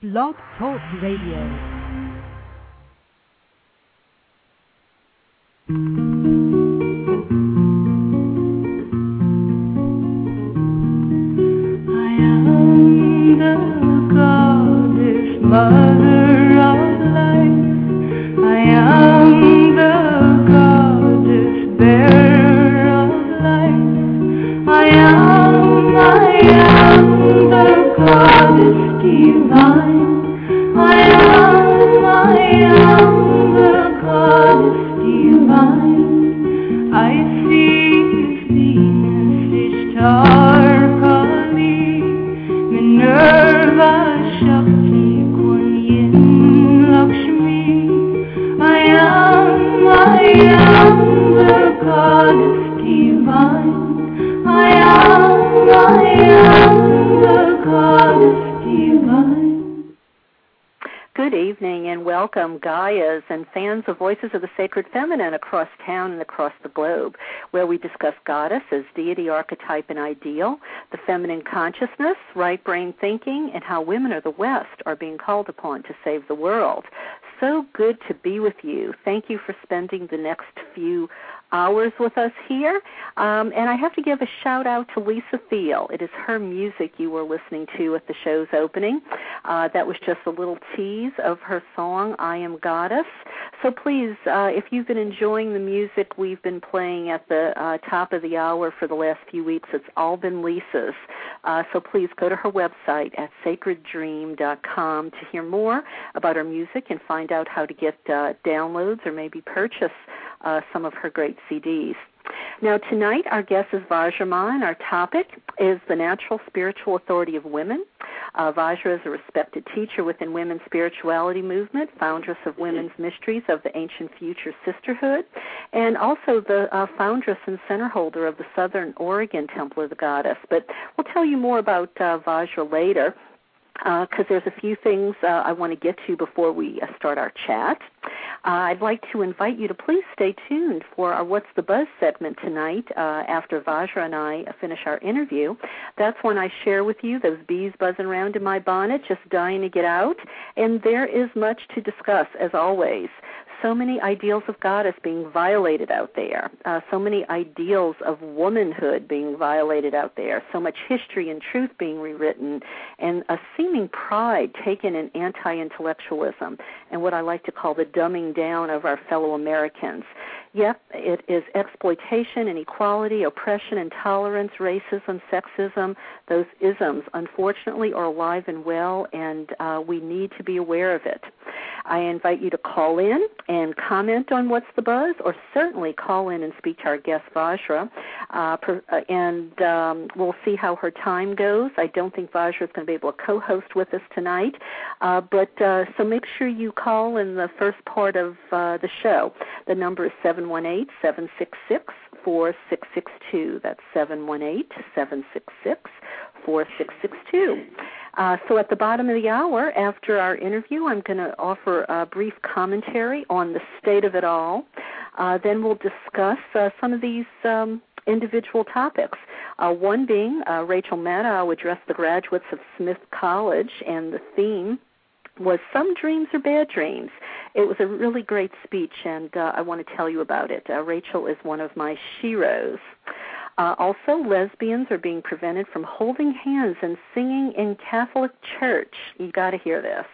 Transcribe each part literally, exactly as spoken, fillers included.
Blog Talk Radio. Mother of life, I am the goddess bearer of life. I am, I am the goddess divine. I am, I am the goddess divine. I see Venus, Ishtar, Kali, Minerva, Shakti, I am the goddess divine. I am, I am the goddess divine. Good evening and welcome, Gaias and fans of Voices of the Sacred Feminine across town and across the globe, where we discuss Goddess as deity, archetype, and ideal, the feminine consciousness, right brain thinking, and how women of the West are being called upon to save the world. So good to be with you. Thank you for spending the next few hours with us here. Um, and I have to give a shout out to Lisa Thiel. It is her music you were listening to at the show's opening. Uh, that was just a little tease of her song, I Am Goddess. So please, uh, if you've been enjoying the music we've been playing at the uh, top of the hour for the last few weeks, it's all been Lisa's. Uh, so please go to her website at sacred dream dot com to hear more about her music and find out how to get uh, downloads or maybe purchase uh, some of her great C Ds. Now, tonight our guest is Vajraman. Our topic is the natural spiritual authority of women. Uh, Vajra is a respected teacher within women's spirituality movement, foundress of Women's Mysteries of the Ancient Future Sisterhood, and also the uh, foundress and center holder of the Southern Oregon Temple of the Goddess. But we'll tell you more about uh, Vajra later, because uh, there's a few things uh, I want to get to before we uh, start our chat. Uh, I'd like to invite you to please stay tuned for our What's the Buzz segment tonight uh, after Vajra and I finish our interview. That's when I share with you those bees buzzing around in my bonnet, just dying to get out. And there is much to discuss, as always. So many ideals of Goddess being violated out there, uh, so many ideals of womanhood being violated out there, so much history and truth being rewritten, and a seeming pride taken in anti-intellectualism and what I like to call the dumbing down of our fellow Americans. Yep, it is exploitation, inequality, oppression, intolerance, racism, sexism. Those isms, unfortunately, are alive and well, and uh, we need to be aware of it. I invite you to call in and comment on What's the Buzz, or certainly call in and speak to our guest, Vajra, uh, per, uh, and um, we'll see how her time goes. I don't think Vajra is going to be able to co-host with us tonight, uh, but uh, so make sure you call in the first part of uh, the show. The number is seven one eight, seven six six, four six six two. That's seven one eight, seven six six, four six six two. Uh, so at the bottom of the hour, after our interview, I'm going to offer a brief commentary on the state of it all. Uh, then we'll discuss uh, some of these um, individual topics. Uh, one being uh, Rachel Maddow addressed the graduates of Smith College, and the theme was Some Dreams Are Bad Dreams. It was a really great speech, and uh, I want to tell you about it. Uh, Rachel is one of my sheroes. Uh, also, lesbians are being prevented from holding hands and singing in Catholic Church. You got to hear this.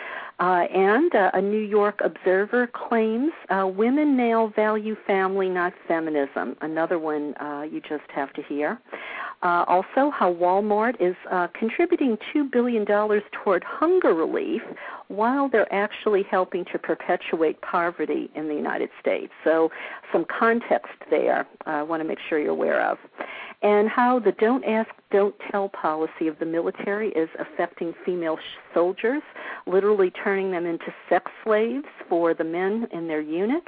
Uh, and uh, a New York Observer claims uh, women now value family, not feminism. Another one uh, you just have to hear. Uh, also, how Walmart is uh, contributing two billion dollars toward hunger relief while they're actually helping to perpetuate poverty in the United States. So some context there uh, I want to make sure you're aware of. And how the don't ask, don't tell policy of the military is affecting female sh- soldiers, literally turning them into sex slaves for the men in their unit.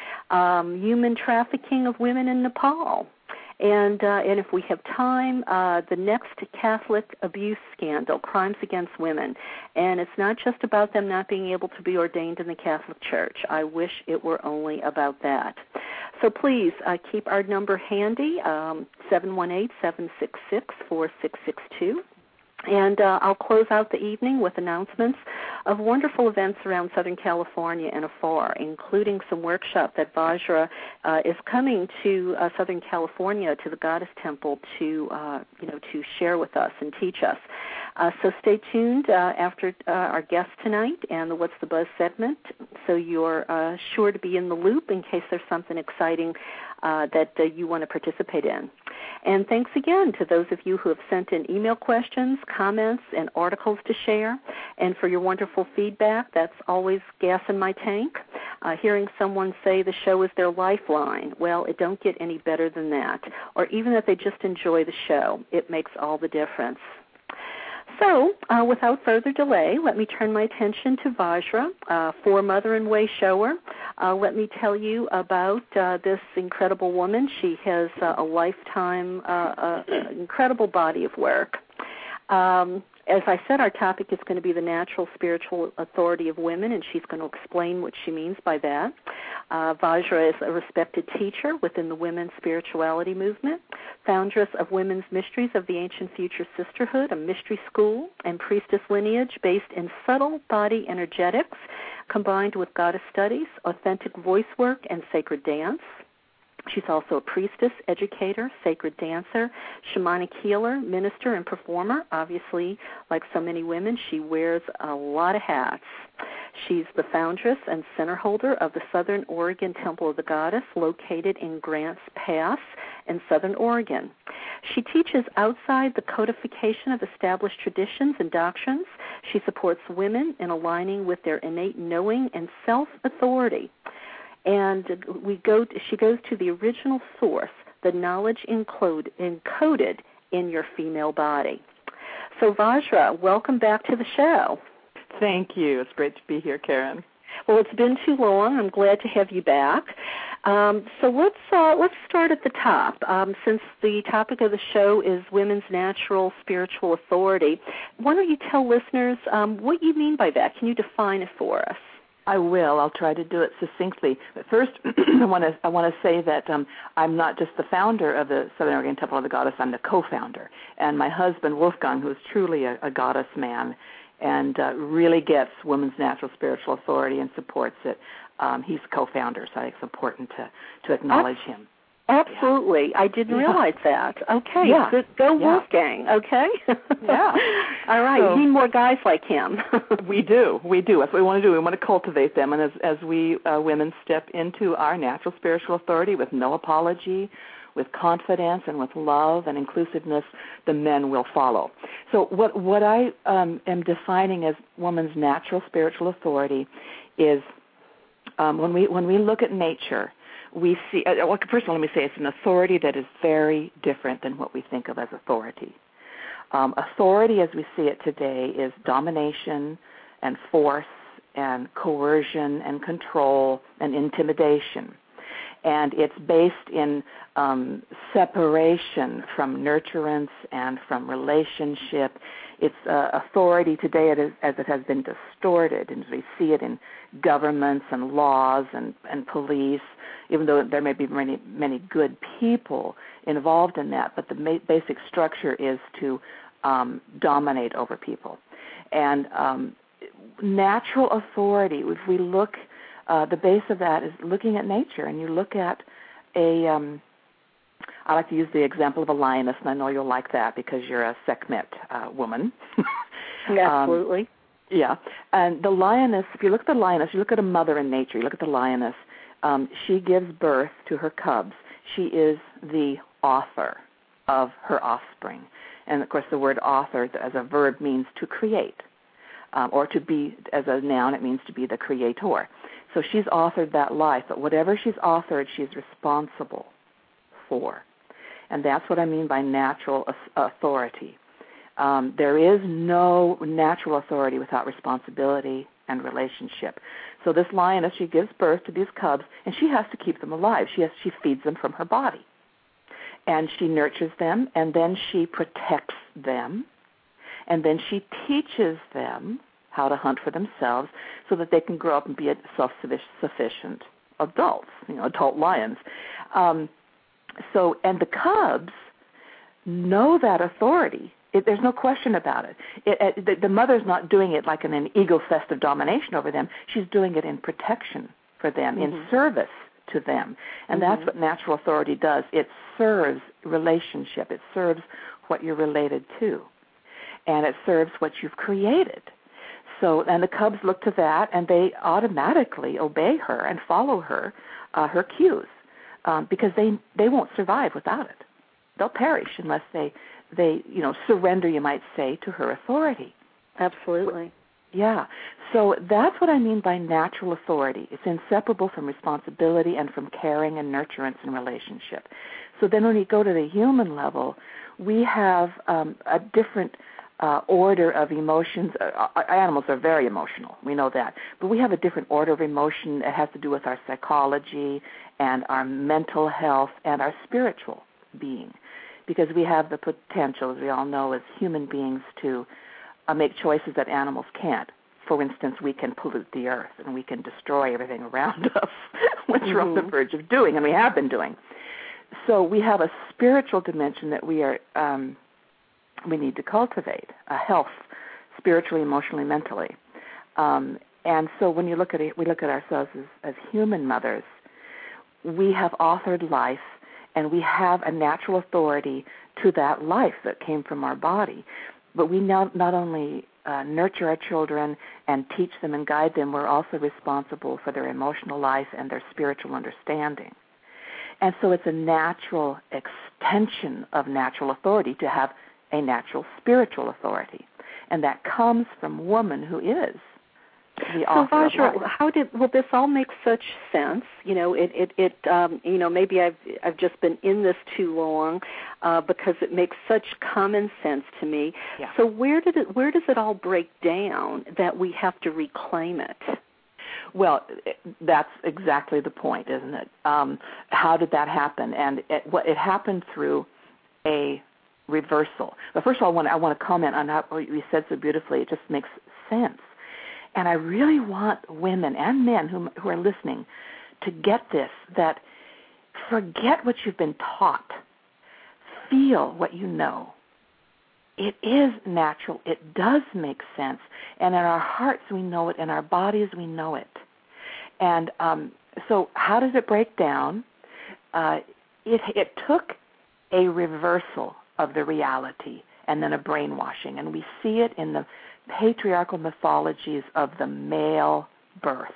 Um, human trafficking of women in Nepal. And uh, and if we have time, uh, the next Catholic abuse scandal, crimes against women. And it's not just about them not being able to be ordained in the Catholic Church. I wish it were only about that. So please uh, keep our number handy, um, seven one eight, seven six six, four six six two. And uh, I'll close out the evening with announcements of wonderful events around Southern California and afar, including some workshop that Vajra uh, is coming to uh, Southern California to the Goddess Temple to, uh, you know, to share with us and teach us. Uh, so stay tuned uh, after uh, our guest tonight and the What's the Buzz segment, so you're uh, sure to be in the loop in case there's something exciting uh, that uh, you want to participate in. And thanks again to those of you who have sent in email questions, comments, and articles to share, and for your wonderful feedback. That's always gas in my tank. Uh, hearing someone say the show is their lifeline, well, it don't get any better than that. Or even that they just enjoy the show. It makes all the difference. So, uh, without further delay, let me turn my attention to Vajra, uh, Foremother and Way Shower. Uh, let me tell you about uh, this incredible woman. She has uh, a lifetime, uh, uh, incredible body of work. Um, as I said, our topic is going to be the natural spiritual authority of women, and she's going to explain what she means by that. Uh, Vajra is a respected teacher within the women's spirituality movement, foundress of Women's Mysteries of the Ancient Future Sisterhood, a mystery school and priestess lineage based in subtle body energetics combined with goddess studies, authentic voice work, and sacred dance. She's also a priestess, educator, sacred dancer, shamanic healer, minister, and performer. Obviously, like so many women, she wears a lot of hats. She's the foundress and center holder of the Southern Oregon Temple of the Goddess, located in Grants Pass in Southern Oregon. She teaches outside the codification of established traditions and doctrines. She supports women in aligning with their innate knowing and self-authority. And we go. She goes to the original source, the knowledge encode, encoded in your female body. So, Vajra, welcome back to the show. Thank you. It's great to be here, Karen. Well, it's been too long. I'm glad to have you back. Um, so let's uh, let's start at the top. Um, since the topic of the show is women's natural spiritual authority, why don't you tell listeners um, what you mean by that? Can you define it for us? I will. I'll try to do it succinctly. But first, I want to I want to say that um, I'm not just the founder of the Southern Oregon Temple of the Goddess. I'm the co-founder, and my husband Wolfgang, who is truly a, a goddess man, and uh, really gets women's natural spiritual authority and supports it. Um, he's co-founder, so I think it's important to to acknowledge That's- him. Absolutely. Yeah. I didn't yeah. realize that. Okay. Yeah. Good. Go yeah. Wolfgang, okay? Yeah. All right. So, we need more guys like him. we do. We do. That's what we want to do. We want to cultivate them. And as, as we uh, women step into our natural spiritual authority with no apology, with confidence, and with love and inclusiveness, the men will follow. So what, what I um, am defining as woman's natural spiritual authority is um, when we when we look at nature, we see, uh, well, first of all, let me say it's an authority that is very different than what we think of as authority. Um, authority, as we see it today, is domination and force and coercion and control and intimidation. And it's based in um, separation from nurturance and from relationship. Its uh, authority today, it is, as it has been distorted, and we see it in governments and laws and, and police, even though there may be many, many good people involved in that, but the ma- basic structure is to um, dominate over people. And um, natural authority, if we look, uh, the base of that is looking at nature, and you look at a, um, I like to use the example of a lioness, and I know you'll like that because you're a Sekhmet uh, woman. Absolutely. Um, yeah. And the lioness, if you look at the lioness, you look at a mother in nature, you look at the lioness, um, she gives birth to her cubs. She is the author of her offspring. And, of course, the word author as a verb means to create, um, or to be, as a noun, it means to be the creator. So she's authored that life, but whatever she's authored, she's responsible for. And that's what I mean by natural authority. Um, there is no natural authority without responsibility and relationship. So this lioness, she gives birth to these cubs, and she has to keep them alive. She has, she feeds them from her body. And she nurtures them, and then she protects them, and then she teaches them how to hunt for themselves so that they can grow up and be self-sufficient adults, you know, adult lions. Um, so, and the cubs know that authority, It, there's no question about it. It, it the, the mother's not doing it like in an ego fest of domination over them. She's doing it in protection for them, mm-hmm. in service to them. And mm-hmm. that's what natural authority does. It serves relationship. It serves what you're related to. And it serves what you've created. So, and the cubs look to that, and they automatically obey her and follow her, uh, her cues, um, because they they won't survive without it. They'll perish unless they, they, you know, surrender, you might say, to her authority. Absolutely. Yeah. So that's what I mean by natural authority. It's inseparable from responsibility and from caring and nurturance and relationship. So then when you go to the human level, we have um, a different uh, order of emotions. Uh, animals are very emotional. We know that. But we have a different order of emotion that has to do with our psychology and our mental health and our spiritual being. Because we have the potential, as we all know, as human beings to uh, make choices that animals can't. For instance, we can pollute the earth and we can destroy everything around us, which mm-hmm. we're on the verge of doing, and we have been doing. So we have a spiritual dimension that we are um, we need to cultivate, a health, spiritually, emotionally, mentally. Um, and so when you look at it, we look at ourselves as, as human mothers. We have authored life, and we have a natural authority to that life that came from our body. But we not, not only uh, nurture our children and teach them and guide them, we're also responsible for their emotional life and their spiritual understanding. And so it's a natural extension of natural authority to have a natural spiritual authority. And that comes from woman who is the author so, Vajra, of life. how did well this all makes such sense? You know, it it, it um, you know maybe I've I've just been in this too long uh, because it makes such common sense to me. Yeah. So where did it where does it all break down that we have to reclaim it? Well, that's exactly the point, isn't it? Um, how did that happen? And it, what, it happened through a reversal. But first of all, I want, I want to comment on what you said so beautifully. It just makes sense. And I really want women and men who, who are listening to get this, that forget what you've been taught. Feel what you know. It is natural. It does make sense. And in our hearts we know it. In our bodies we know it. And um, so how does it break down? Uh, it, it took a reversal of the reality and then a brainwashing. And we see it in the patriarchal mythologies of the male birth.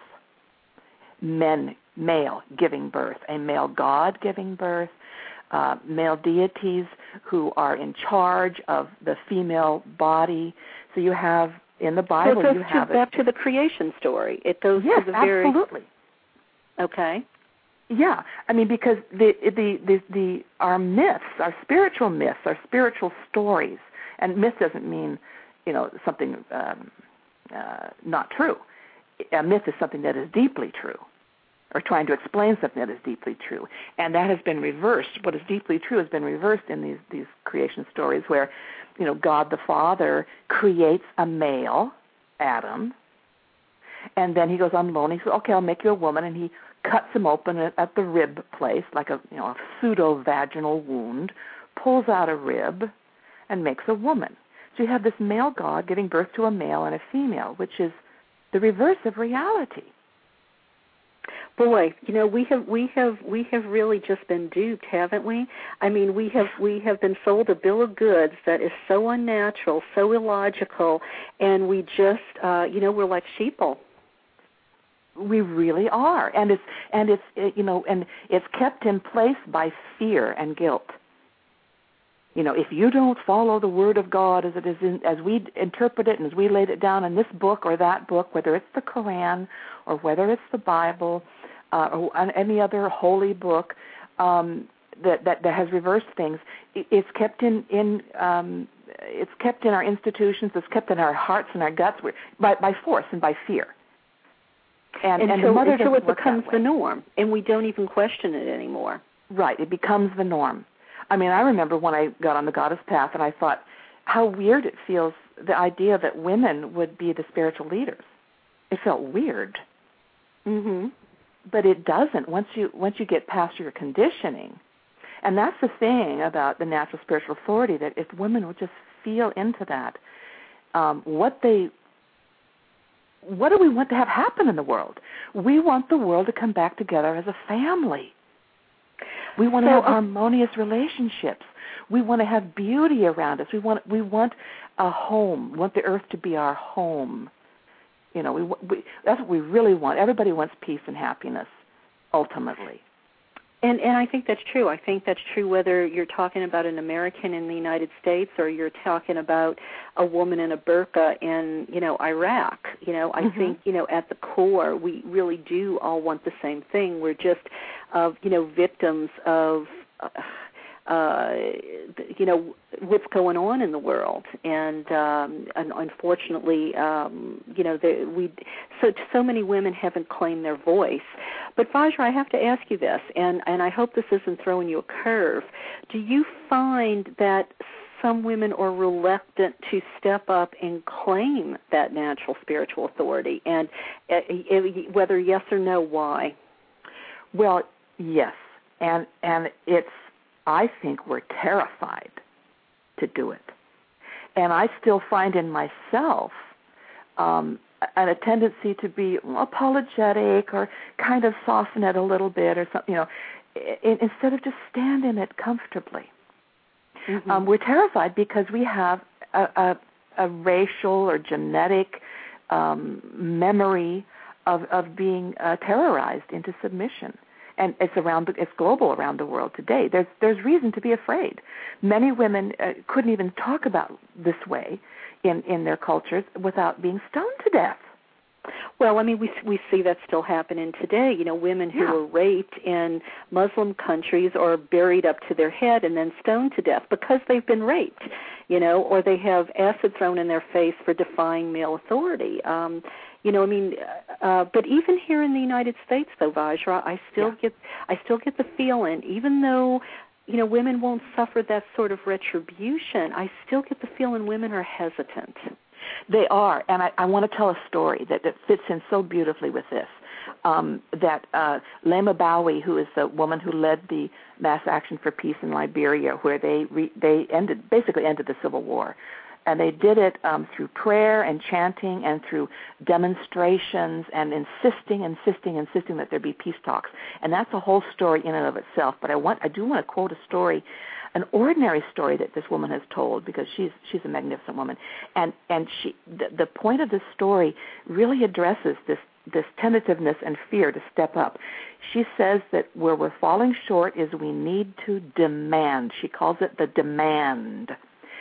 Men, male giving birth, a male god giving birth, uh, male deities who are in charge of the female body. So you have in the Bible, so it goes you to, have back it. to the creation story. It goes yes, to the very absolutely. Okay. Yeah, I mean because the, the the the our myths, our spiritual myths, our spiritual stories, and myth doesn't mean, you know, something um, uh, not true. A myth is something that is deeply true, or trying to explain something that is deeply true, and that has been reversed. What is deeply true has been reversed in these these creation stories, where, you know, God the Father creates a male, Adam, and then he goes on alone. He says, "Okay, I'll make you a woman," and he cuts him open at the rib place, like a you know a pseudo-vaginal wound, pulls out a rib, and makes a woman. So you have this male God giving birth to a male and a female, which is the reverse of reality. Boy, you know, we have we have we have really just been duped, haven't we? I mean, we have we have been sold a bill of goods that is so unnatural, so illogical, and we just uh, you know, we're like sheeple. We really are, and it's and it's it, you know, and it's kept in place by fear and guilt. You know, if you don't follow the Word of God as it is in, as we interpret it and as we laid it down in this book or that book, whether it's the Quran or whether it's the Bible uh, or any other holy book um, that, that that has reversed things, it, it's kept in in um, it's kept in our institutions. It's kept in our hearts and our guts by by force and by fear. And, until, and the mother until it doesn't becomes work that the way. norm, and we don't even question it anymore. Right, it becomes the norm. I mean, I remember when I got on the goddess path, and I thought how weird it feels, the idea that women would be the spiritual leaders. It felt weird. Mm-hmm. But it doesn't once you once you get past your conditioning. And that's the thing about the natural spiritual authority, that if women would just feel into that, um, what they, what do we want to have happen in the world? We want the world to come back together as a family. We want to so, have uh, harmonious relationships. We want to have beauty around us. We want we want a home. We want the earth to be our home. You know, we, we that's what we really want. Everybody wants peace and happiness, ultimately. And and I think that's true. I think that's true whether you're talking about an American in the United States or you're talking about a woman in a burqa in, you know, Iraq. You know, I mm-hmm. think, you know, at the core we really do all want the same thing. We're just, uh, you know, victims of, uh, uh, you know, what's going on in the world. And, um, and unfortunately, um, you know, the, we so so many women haven't claimed their voice. But Vajra, I have to ask you this, and, and I hope this isn't throwing you a curve. Do you find that some women are reluctant to step up and claim that natural spiritual authority? And uh, whether yes or no, why? Well, yes. And and it's, I think we're terrified to do it. And I still find in myself um, and a tendency to be apologetic or kind of soften it a little bit or something, you know, in, instead of just stand in it comfortably. Mm-hmm. Um, we're terrified because we have a, a, a racial or genetic um, memory of, of being uh, terrorized into submission. And it's around, the, it's global around the world today. There's there's reason to be afraid. Many women uh, couldn't even talk about this way in, in their cultures without being stoned to death. Well, I mean, we we see that still happening today. You know, women who yeah. are raped in Muslim countries are buried up to their head and then stoned to death because they've been raped, you know, or they have acid thrown in their face for defying male authority. Um, you know, I mean, uh, but even here in the United States, though, Vajra, I still yeah. get I still get the feeling, even though, you know, women won't suffer that sort of retribution, I still get the feeling women are hesitant. They are, and I, I want to tell a story that, that fits in so beautifully with this. Um, that uh, Lema Bowie, who is the woman who led the mass action for peace in Liberia, where they re, they ended basically ended the civil war, and they did it um, through prayer and chanting and through demonstrations and insisting, insisting, insisting that there be peace talks. And that's a whole story in and of itself. But I want I do want to quote a story. An ordinary story that this woman has told, because she's she's a magnificent woman, and and she the, the point of this story really addresses this this tentativeness and fear to step up. She says that where we're falling short is we need to demand. She calls it the demand,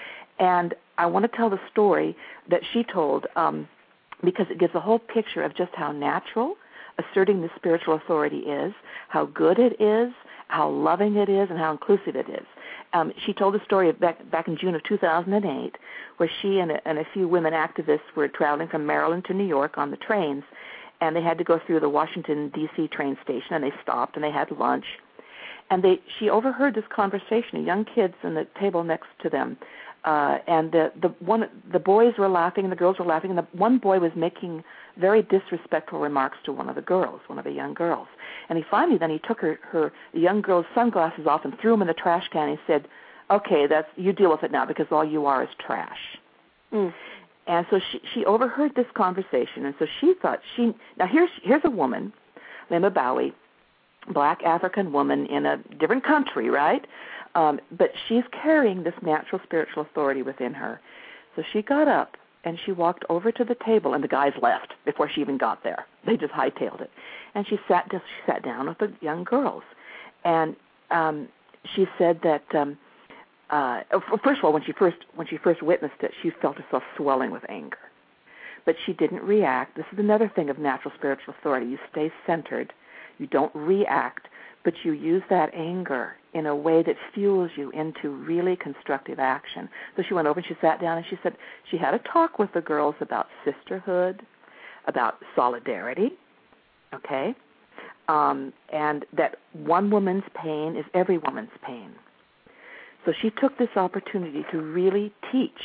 and I want to tell the story that she told um, because it gives a whole picture of just how natural asserting the spiritual authority is, how good it is, how loving it is, and how inclusive it is. Um, she told a story of back, back in June of two thousand eight where she and a, and a few women activists were traveling from Maryland to New York on the trains, and they had to go through the Washington, D C train station, and they stopped and they had lunch. And they she overheard this conversation of young kids on the table next to them. Uh, and the, the one the boys were laughing and the girls were laughing, and the one boy was making very disrespectful remarks to one of the girls, one of the young girls. And he finally then he took her, her the young girl's sunglasses off and threw them in the trash can. And he said, "Okay, that's you deal with it now because all you are is trash." Mm. And so she she overheard this conversation, and so she thought she now here's here's a woman, Lema Bowie, black African woman in a different country, right? Um, but she's carrying this natural spiritual authority within her. So she got up and she walked over to the table, and the guys left before she even got there. They just hightailed it. And she sat just she sat down with the young girls, and um, she said that um, uh, first of all, when she first when she first witnessed it, she felt herself swelling with anger, but she didn't react. This is another thing of natural spiritual authority: you stay centered, you don't react, but you use that anger in a way that fuels you into really constructive action. So she went over and she sat down and she said she had a talk with the girls about sisterhood, about solidarity, okay, um, and that one woman's pain is every woman's pain. So she took this opportunity to really teach,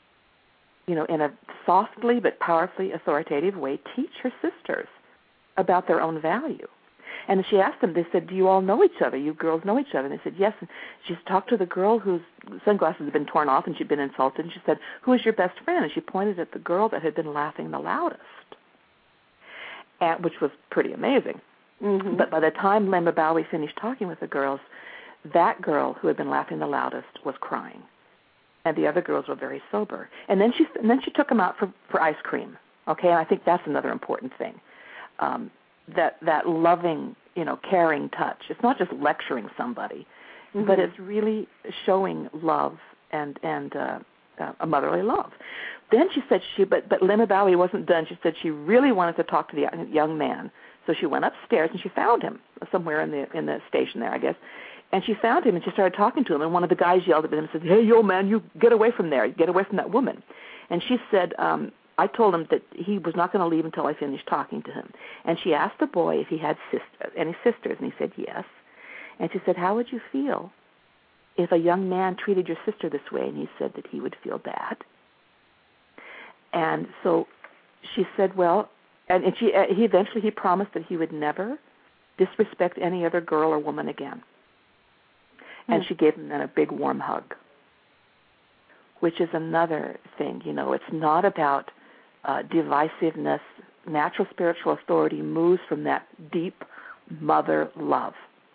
you know, in a softly but powerfully authoritative way, teach her sisters about their own value. And she asked them, they said, do you all know each other? You girls know each other? And they said, yes. And she talked to the girl whose sunglasses had been torn off and she'd been insulted. And she said, who is your best friend? And she pointed at the girl that had been laughing the loudest, and, which was pretty amazing. Mm-hmm. But by the time Lema Bowie finished talking with the girls, that girl who had been laughing the loudest was crying, and the other girls were very sober. And then she and then she took them out for, for ice cream. Okay, and I think that's another important thing. Um, that that loving, you know, caring touch. It's not just lecturing somebody, mm-hmm. but it's really showing love and and uh, uh, a motherly love. Then she said she, but but Lema Bowie wasn't done. She said she really wanted to talk to the young man. So she went upstairs and she found him somewhere in the in the station there, I guess. And she found him and she started talking to him. And one of the guys yelled at him and said, "Hey, yo, man, you get away from there. Get away from that woman." And she said, um, I told him that he was not going to leave until I finished talking to him. And she asked the boy if he had sister, any sisters, and he said yes. And she said, how would you feel if a young man treated your sister this way? And he said that he would feel bad. And so she said, well, and, and she, uh, he eventually he promised that he would never disrespect any other girl or woman again. Mm. And she gave him then a big warm hug, which is another thing. You know, it's not about uh, divisiveness. Natural spiritual authority moves from that deep mother love.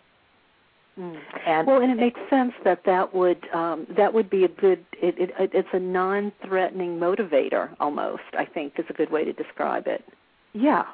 Mm. And well, and it makes sense that that would um, that would be a good. It, it, it's a non-threatening motivator, almost. I think is a good way to describe it. Yeah,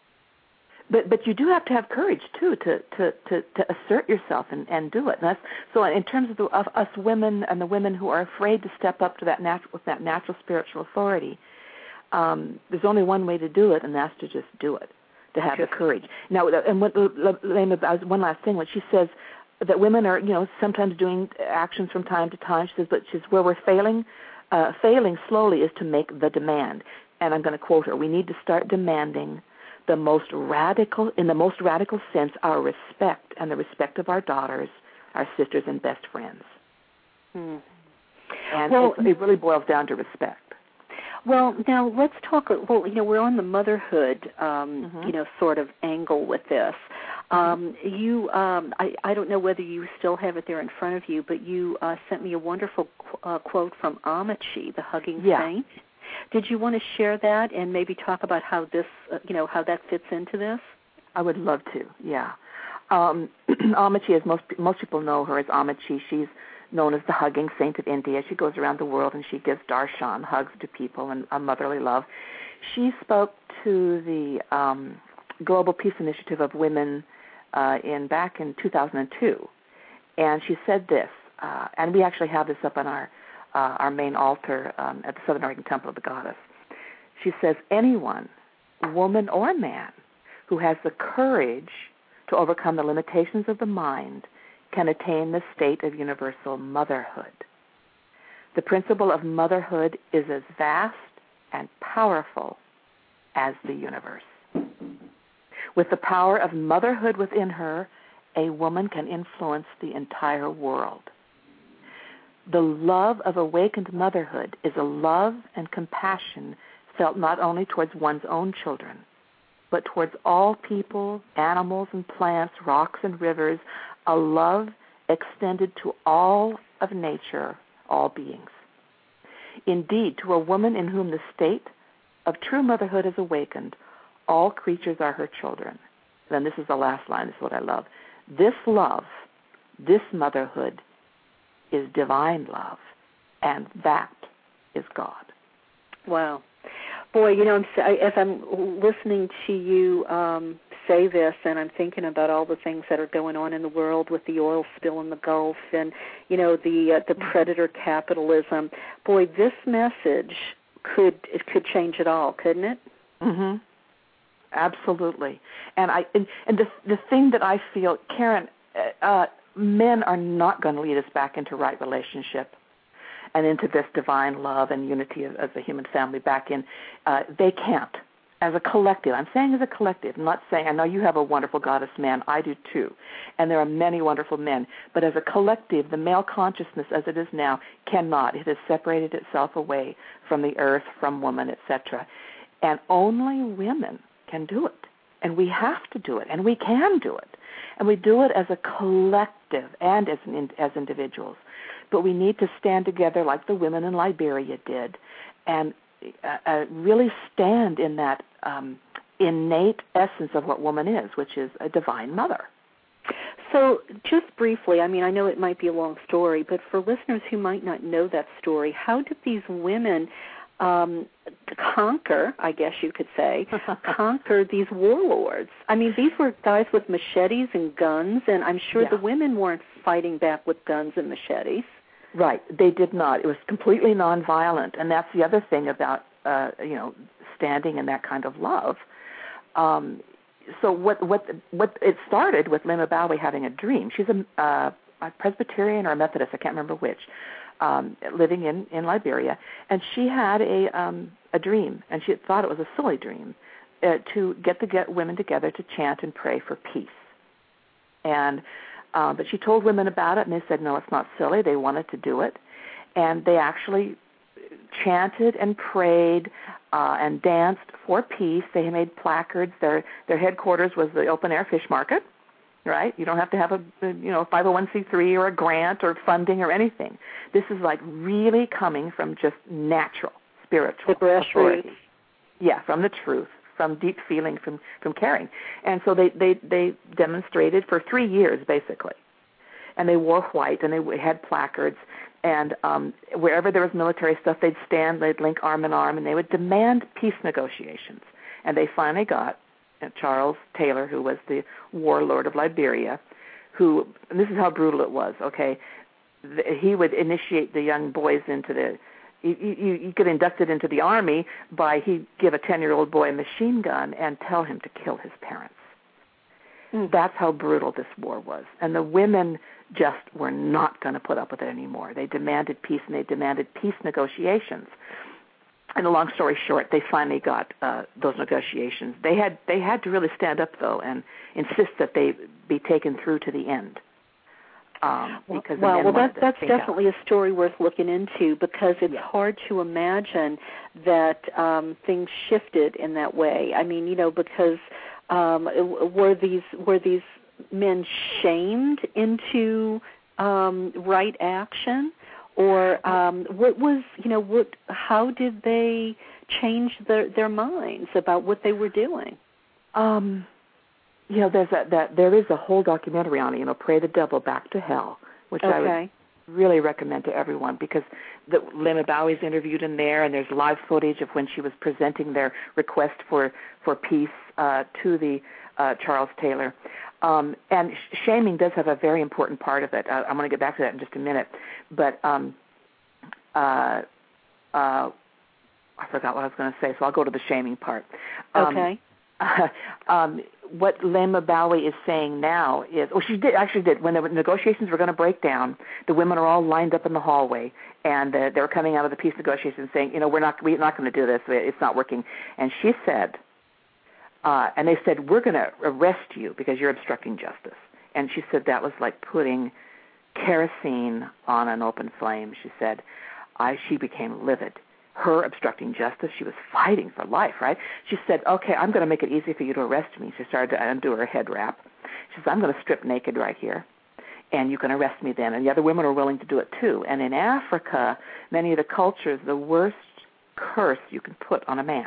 but but you do have to have courage too to to, to, to assert yourself and, and do it. And that's, so in terms of, the, of us women and the women who are afraid to step up to that natural with that natural spiritual authority, um, there's only one way to do it, and that's to just do it. To have the courage. Now, and what Lema, one last thing, when she says that women are, you know, sometimes doing actions from time to time. She says, but she says, where we're failing, uh, failing slowly is to make the demand. And I'm going to quote her, we need to start demanding the most radical, in the most radical sense, our respect and the respect of our daughters, our sisters, and best friends. Hmm. And well, it, it really boils down to respect. Well, now let's talk. Well, you know, we're on the motherhood, um, mm-hmm. you know, sort of angle with this. Um, you, um, I, I don't know whether you still have it there in front of you, but you uh, sent me a wonderful qu- uh, quote from Amachi, the Hugging yeah. Saint. Did you want to share that and maybe talk about how this, uh, you know, how that fits into this? I would love to. Yeah, um, Amachi, as most most people know her as Amachi, she's known as the Hugging Saint of India. She goes around the world and she gives darshan, hugs to people, and a motherly love. She spoke to the um, Global Peace Initiative of Women uh, in back in two thousand two, and she said this, uh, and we actually have this up on our uh, our main altar um, at the Southern Oregon Temple of the Goddess. She says, anyone, woman or man, who has the courage to overcome the limitations of the mind can attain the state of universal motherhood. The principle of motherhood is as vast and powerful as the universe. With the power of motherhood within her, a woman can influence the entire world. The love of awakened motherhood is a love and compassion felt not only towards one's own children, but towards all people, animals and plants, rocks and rivers, a love extended to all of nature, all beings. Indeed, to a woman in whom the state of true motherhood is awakened, all creatures are her children. Then this is the last line, this is what I love. This love, this motherhood, is divine love, and that is God. Wow. Boy, you know, I'm, as I'm listening to you um, say this, and I'm thinking about all the things that are going on in the world with the oil spill in the Gulf, and you know the uh, the predator capitalism. Boy, this message could it could change it all, couldn't it? Mm-hmm. Absolutely. And I and, and the the thing that I feel, Karen, uh, men are not going to lead us back into right relationship and into this divine love and unity of, of the human family back in. Uh, they can't. As a collective, I'm saying as a collective, I'm not saying, I know you have a wonderful goddess man, I do too, and there are many wonderful men, but as a collective, the male consciousness as it is now cannot. It has separated itself away from the earth, from woman, et cetera. And only women can do it, and we have to do it, and we can do it. And we do it as a collective and as an, as individuals. But we need to stand together like the women in Liberia did and uh, uh, really stand in that um, innate essence of what woman is, which is a divine mother. So just briefly, I mean, I know it might be a long story, but for listeners who might not know that story, how did these women um, conquer, I guess you could say, conquer these warlords? I mean, these were guys with machetes and guns, and I'm sure yeah. the women weren't fighting back with guns and machetes. Right, they did not. It was completely nonviolent, and that's the other thing about, uh, you know, standing in that kind of love. Um, so what what what it started with Lema Bowie having a dream. She's a, uh, a Presbyterian or a Methodist, I can't remember which, um, living in, in Liberia, and she had a um, a dream, and she thought it was a silly dream, uh, to get the get women together to chant and pray for peace. And uh, but she told women about it, and they said, no, it's not silly. They wanted to do it, and they actually chanted and prayed uh, and danced for peace. They made placards. Their their headquarters was the open air fish market, right? You don't have to have a you know five oh one c three or a grant or funding or anything. This is like really coming from just natural spiritual authority. Yeah, from the truth, from deep feeling, from from caring. And so they they they demonstrated for three years basically, and they wore white and they had placards. And um, wherever there was military stuff, they'd stand, they'd link arm in arm, and they would demand peace negotiations. And they finally got uh, Charles Taylor, who was the warlord of Liberia, who, and this is how brutal it was, okay, the, he would initiate the young boys into the, you, you, you get inducted into the army by, he'd give a ten-year-old boy a machine gun and tell him to kill his parents. Mm. That's how brutal this war was. And the women just were not going to put up with it anymore. They demanded peace, and they demanded peace negotiations. And a long story short, they finally got uh, those negotiations. They had they had to really stand up, though, and insist that they be taken through to the end. Um, because well, the well, that, that's take definitely out. a story worth looking into, because it's yeah. hard to imagine that um, things shifted in that way. I mean, you know, because um, were these were these men shamed into um, right action, or um, what was you know what? How did they change their their minds about what they were doing? Um, you know, there's a, that there is a whole documentary on it. You know, Pray the Devil Back to Hell, which okay. I would really recommend to everyone, because the Lema Bowie's interviewed in there, and there's live footage of when she was presenting their request for for peace uh, to the uh, Charles Taylor. Um, and sh- shaming does have a very important part of it. Uh, I'm going to get back to that in just a minute. But um, uh, uh, I forgot what I was going to say, so I'll go to the shaming part. Um, okay. Uh, um, what Lema Bowie is saying now is, oh, she did actually did when the negotiations were going to break down. The women are all lined up in the hallway, and uh, they were coming out of the peace negotiations saying, you know, we're not we're not going to do this. It's not working. And she said. Uh, and they said, we're going to arrest you because you're obstructing justice. And she said that was like putting kerosene on an open flame. She said, I, she became livid. Her obstructing justice, she was fighting for life, right? She said, okay, I'm going to make it easy for you to arrest me. She started to undo her head wrap. She said, I'm going to strip naked right here, and you can arrest me then. And the other women are willing to do it too. And in Africa, many of the cultures, the worst curse you can put on a man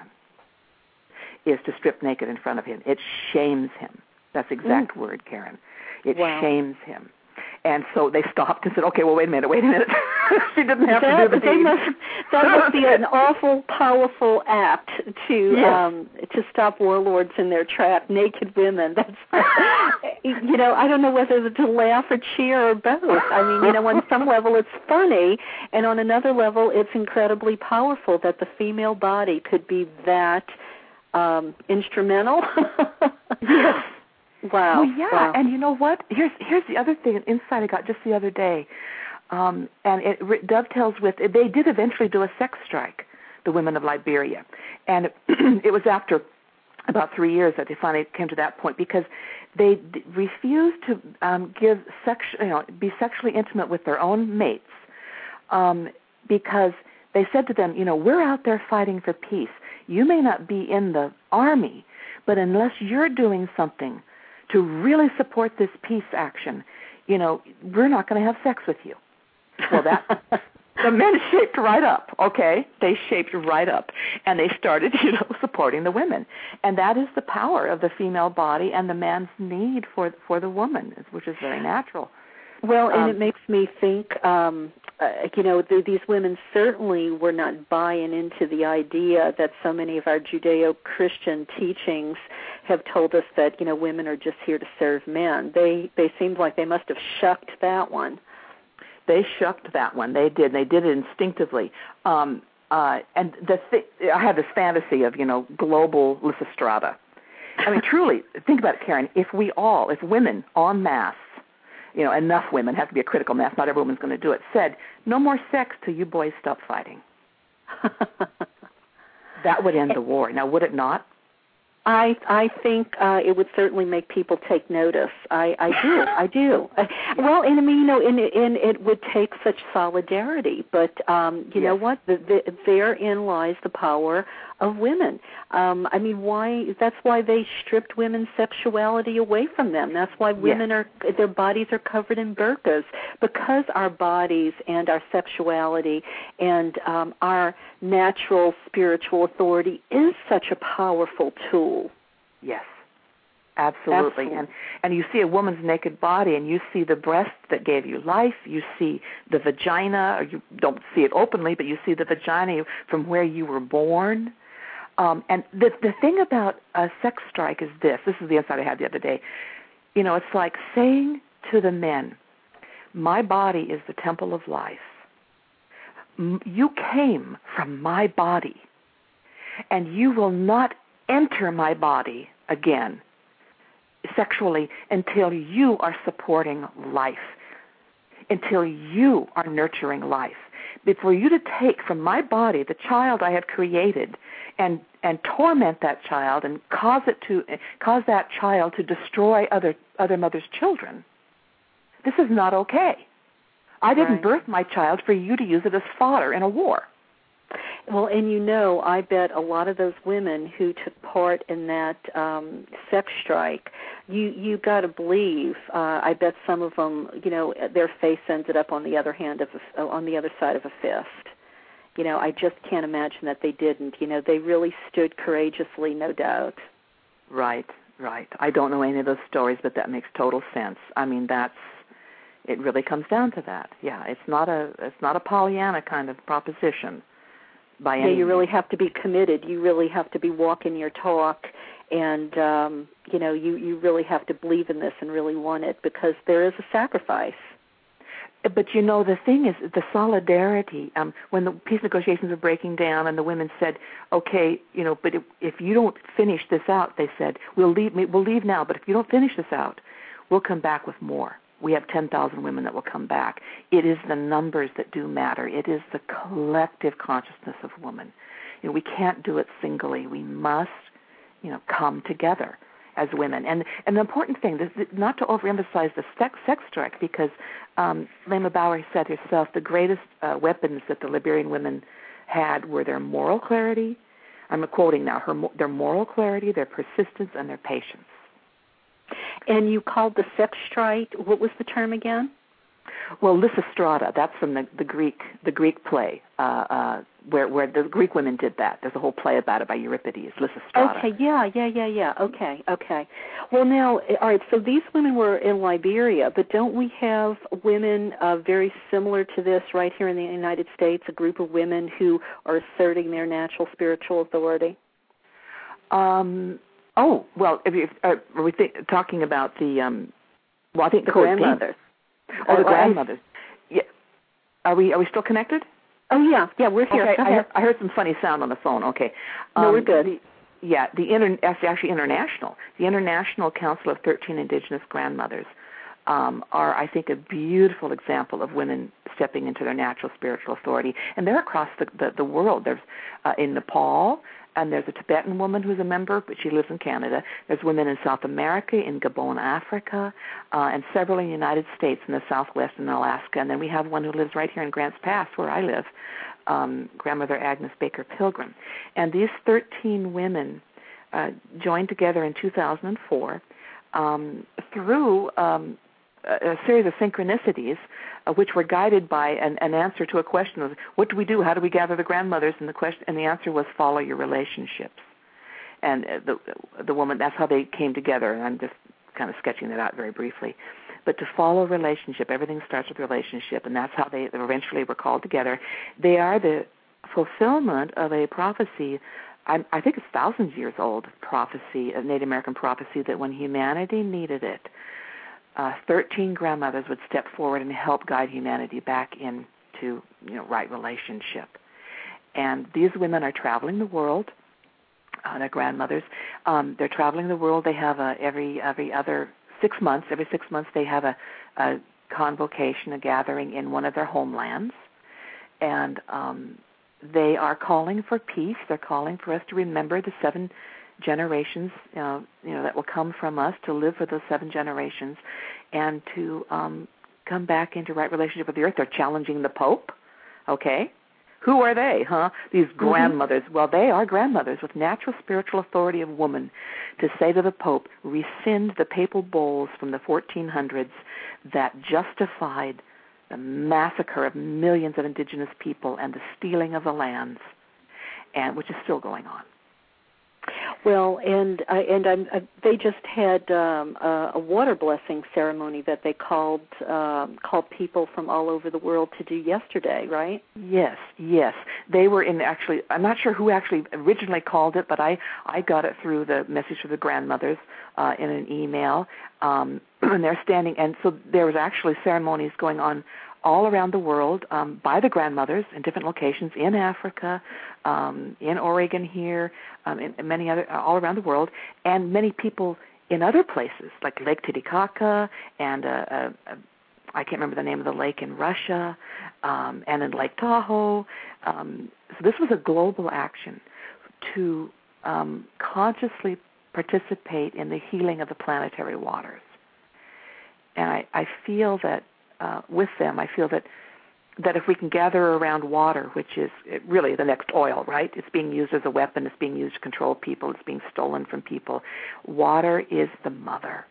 is to strip naked in front of him. It shames him. That's the exact mm. word, Karen. It wow. shames him. And so they stopped and said, okay, well, wait a minute, wait a minute. She didn't have that, to do the deed. Must, that must be an awful, powerful act to yes. um, to stop warlords in their track, naked women. That's, you know, I don't know whether to laugh or cheer or both. I mean, you know, on some level it's funny, and on another level it's incredibly powerful that the female body could be that um, instrumental. Yes. Wow. Well, yeah, wow. And you know what? Here's here's the other thing, an insight I got just the other day, um, and it re- dovetails with, they did eventually do a sex strike, the women of Liberia, and it, it was after about three years that they finally came to that point, because they d- refused to um, give sex, you know, be sexually intimate with their own mates, um, because they said to them, you know, we're out there fighting for peace. You may not be in the army, but unless you're doing something to really support this peace action, you know, we're not going to have sex with you. Well, that the men shaped right up, okay? They shaped right up, and they started, you know, supporting the women. And that is the power of the female body and the man's need for for the woman, which is very natural. Well, and um, it makes me think, um, uh, you know, th- these women certainly were not buying into the idea that so many of our Judeo-Christian teachings have told us that, you know, women are just here to serve men. They they seemed like they must have shucked that one. They shucked that one. They did. They did it instinctively. Um, uh, and the th- I had this fantasy of, you know, global Lysistrata. I mean, truly, think about it, Karen. If we all, if women en masse, you know, enough women, have to be a critical mass, not every woman's going to do it, said, no more sex till you boys stop fighting. That would end the war. Now, would it not? I I think uh, it would certainly make people take notice. I, I do, I do. Uh, well, and I mean, you know, and, and it would take such solidarity. But um, you yes. know what? The, the, therein lies the power of women. Um, I mean, why? That's why they stripped women's sexuality away from them. That's why women yes. are their bodies are covered in burqas, because our bodies and our sexuality and um, our natural spiritual authority is such a powerful tool. Yes, absolutely. absolutely. And and you see a woman's naked body, and you see the breast that gave you life. You see the vagina, or you don't see it openly, but you see the vagina from where you were born. Um, and the the thing about a sex strike is this. This is the insight I had the other day. You know, it's like saying to the men, my body is the temple of life. You came from my body, and you will not enter my body again sexually until you are supporting life, until you are nurturing life. But for you to take from my body the child I have created and and torment that child and cause it to cause that child to destroy other other mothers' children, this is not okay. I didn't right. birth my child for you to use it as fodder in a war. Well, and you know, I bet a lot of those women who took part in that um, sex strike, you you got to believe. Uh, I bet some of them, you know, their face ended up on the other hand of a, on the other side of a fist. You know, I just can't imagine that they didn't. You know, they really stood courageously, no doubt. Right, right. I don't know any of those stories, but that makes total sense. I mean, that's it. Really comes down to that. Yeah, it's not a it's not a Pollyanna kind of proposition. By yeah, any you really means. have to be committed. You really have to be walking your talk, and um, you know, you, you really have to believe in this and really want it, because there is a sacrifice. But you know, the thing is, the solidarity. Um, when the peace negotiations were breaking down, and the women said, "Okay, you know, but if, if you don't finish this out," they said, "We'll leave. We'll leave now. But if you don't finish this out, we'll come back with more." We have ten thousand women that will come back. It is the numbers that do matter. It is the collective consciousness of woman. You know, we can't do it singly. We must, you know, come together as women. And and the important thing is not to overemphasize the sex, sex strike, because um, Lema Bauer said herself the greatest uh, weapons that the Liberian women had were their moral clarity. I'm quoting now, her their moral clarity, their persistence, and their patience. And you called the sex strike, what was the term again? Well, Lysistrata, that's from the, the Greek the Greek play, uh, uh, where where the Greek women did that. There's a whole play about it by Euripides, Lysistrata. Okay, yeah, yeah, yeah, yeah. Okay, okay. Well, now, all right, so these women were in Liberia, but don't we have women uh, very similar to this right here in the United States, a group of women who are asserting their natural spiritual authority? Um. Oh, well, if you, uh, are we th- talking about the, um, well, I think the grandmothers. Oh, the uh, grandmothers. Yeah. Are we are we still connected? Oh, yeah, yeah, we're here. Okay, Go I, ahead. heard, I heard some funny sound on the phone. Okay. No, um, we're good. The, yeah, the inter, actually international, the International Council of thirteen Indigenous Grandmothers um, are, I think, a beautiful example of women stepping into their natural spiritual authority, and they're across the the, the world. There's uh, in Nepal. And there's a Tibetan woman who's a member, but she lives in Canada. There's women in South America, in Gabon, Africa, uh, and several in the United States, in the Southwest and Alaska. And then we have one who lives right here in Grants Pass, where I live, um, Grandmother Agnes Baker Pilgrim. And these thirteen women uh, joined together in two thousand four um, through um, a, a series of synchronicities, uh, which were guided by an, an answer to a question of what do we do? How do we gather the grandmothers? And the question, and the answer was follow your relationships. And the the woman, that's how they came together. And I'm just kind of sketching that out very briefly. But to follow relationship, everything starts with relationship, and that's how they eventually were called together. They are the fulfillment of a prophecy, I, I think it's thousands of years old prophecy, a Native American prophecy, that when humanity needed it, uh, thirteen grandmothers would step forward and help guide humanity back into, you know, right relationship. And these women are traveling the world. Uh, their grandmothers, um, they're traveling the world. They have a, every every other six months, every six months they have a, a convocation, a gathering in one of their homelands, and um, they are calling for peace. They're calling for us to remember the seven generations, uh, you know, that will come from us, to live for those seven generations, and to um, come back into right relationship with the earth. They're challenging the Pope, okay? Who are they, huh? These grandmothers. Mm-hmm. Well, they are grandmothers with natural spiritual authority of woman to say to the Pope, rescind the papal bulls from the fourteen hundreds that justified the massacre of millions of indigenous people and the stealing of the lands, and which is still going on. Well, and uh, and I'm, uh, they just had um, a, a water blessing ceremony that they called um, called people from all over the world to do yesterday, right? Yes, yes. They were in actually, I'm not sure who actually originally called it, but I, I got it through the message of the grandmothers uh, in an email. Um, and they're standing, and so there was actually ceremonies going on all around the world um, by the grandmothers in different locations in Africa, um, in Oregon here, um, in, in many other, all around the world, and many people in other places like Lake Titicaca and uh, uh, uh, I can't remember the name of the lake in Russia, um, and in Lake Tahoe. Um, so this was a global action to um, consciously participate in the healing of the planetary waters. And I, I feel that uh, with them, I feel that that if we can gather around water, which is really the next oil, right? It's being used as a weapon. It's being used to control people. It's being stolen from people. Water is the mother.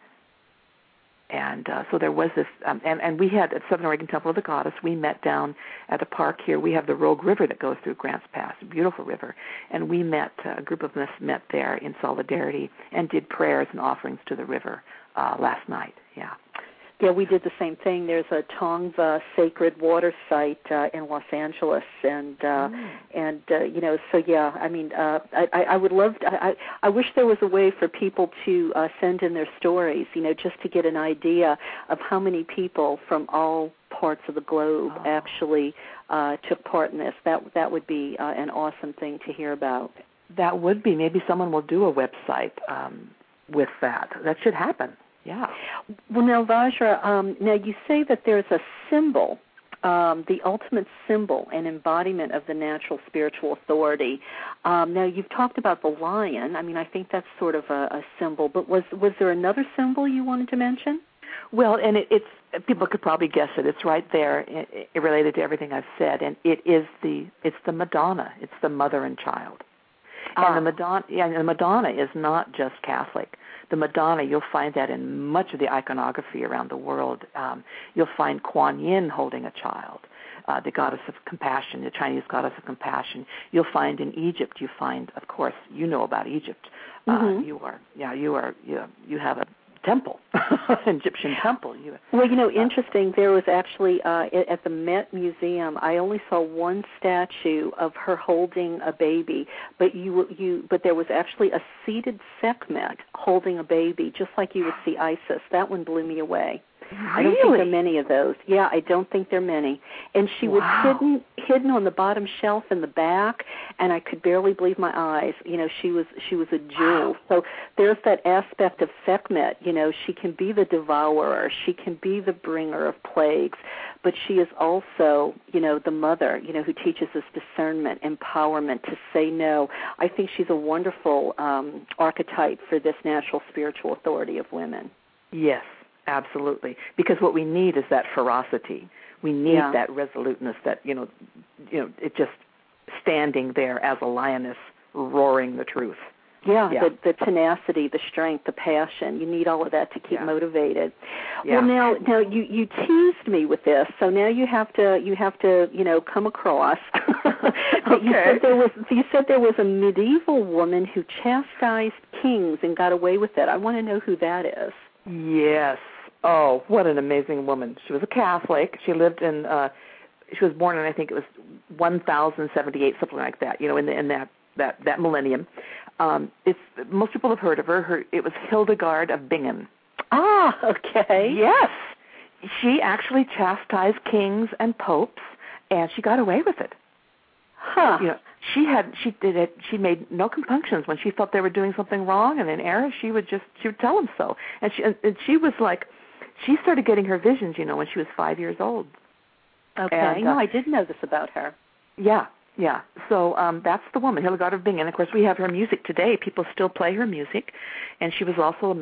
And uh, so there was this, um, and, and we had at Southern Oregon Temple of the Goddess, we met down at a park here. We have the Rogue River that goes through Grants Pass, a beautiful river. And we met, uh, a group of us met there in solidarity and did prayers and offerings to the river uh, last night, yeah. Yeah, we did the same thing. There's a Tongva sacred water site uh, in Los Angeles, and uh, mm. and uh, you know, so yeah, I mean, uh, I, I would love. To, I I wish there was a way for people to uh, send in their stories, you know, just to get an idea of how many people from all parts of the globe oh. actually uh, took part in this. That that would be uh, an awesome thing to hear about. That would be. Maybe someone will do a website um, with that. That should happen. Yeah. Well, now, Vajra, um, now you say that there's a symbol, um, the ultimate symbol and embodiment of the natural spiritual authority. Um, now, you've talked about the lion. I mean, I think that's sort of a, a symbol. But was was there another symbol you wanted to mention? Well, and it, it's people could probably guess it. It's right there, it, it related to everything I've said, and it is the it's the Madonna. It's the mother and child. Ah. And the Madonna, yeah, the Madonna is not just Catholic. The Madonna, you'll find that in much of the iconography around the world. Um, you'll find Kuan Yin holding a child, uh, the goddess of compassion, the Chinese goddess of compassion. You'll find in Egypt, you find, of course, you know about Egypt. Uh, mm-hmm. You are, yeah, you are, you, you have a temple, Egyptian temple. You, well, you know, interesting. There was actually uh, at the Met Museum. I only saw one statue of her holding a baby, but you, you, but there was actually a seated Sekhmet holding a baby, just like you would see Isis. That one blew me away. Really? I don't think there are many of those. Yeah, I don't think there are many. And she wow. was hidden hidden on the bottom shelf in the back, and I could barely believe my eyes. You know, she was she was a jewel. Wow. So there's that aspect of Sekhmet. You know, she can be the devourer, she can be the bringer of plagues, but she is also, you know, the mother, you know, who teaches us discernment, empowerment, to say no. I think she's a wonderful um, archetype for this natural spiritual authority of women. Yes. Absolutely, because what we need is that ferocity. We need yeah. that resoluteness. That you know, you know, it just standing there as a lioness, roaring the truth. Yeah, yeah. The, the tenacity, the strength, the passion. You need all of that to keep yeah. motivated. Yeah. Well, now, now you, you teased me with this, so now you have to you have to you know come across. Okay. You said there was you said there was a medieval woman who chastised kings and got away with it. I want to know who that is. Yes. Oh, what an amazing woman. She was a Catholic. She lived in. Uh, she was born in, I think it was one thousand seventy-eight, something like that. You know, in the, in that that that millennium. Um, it's most people have heard of her. Her it was Hildegard of Bingen. Ah, okay. Yes, she actually chastised kings and popes, and she got away with it. Huh. You know, she had she did it. She made no compunctions when she thought they were doing something wrong and in error. She would just she would tell them so. And she and she was like, she started getting her visions. You know, when she was five years old. Okay. And, uh, no, I did know this about her. Yeah. Yeah, so um, that's the woman, Hildegard of Bingen. And, of course, we have her music today. People still play her music. And she was also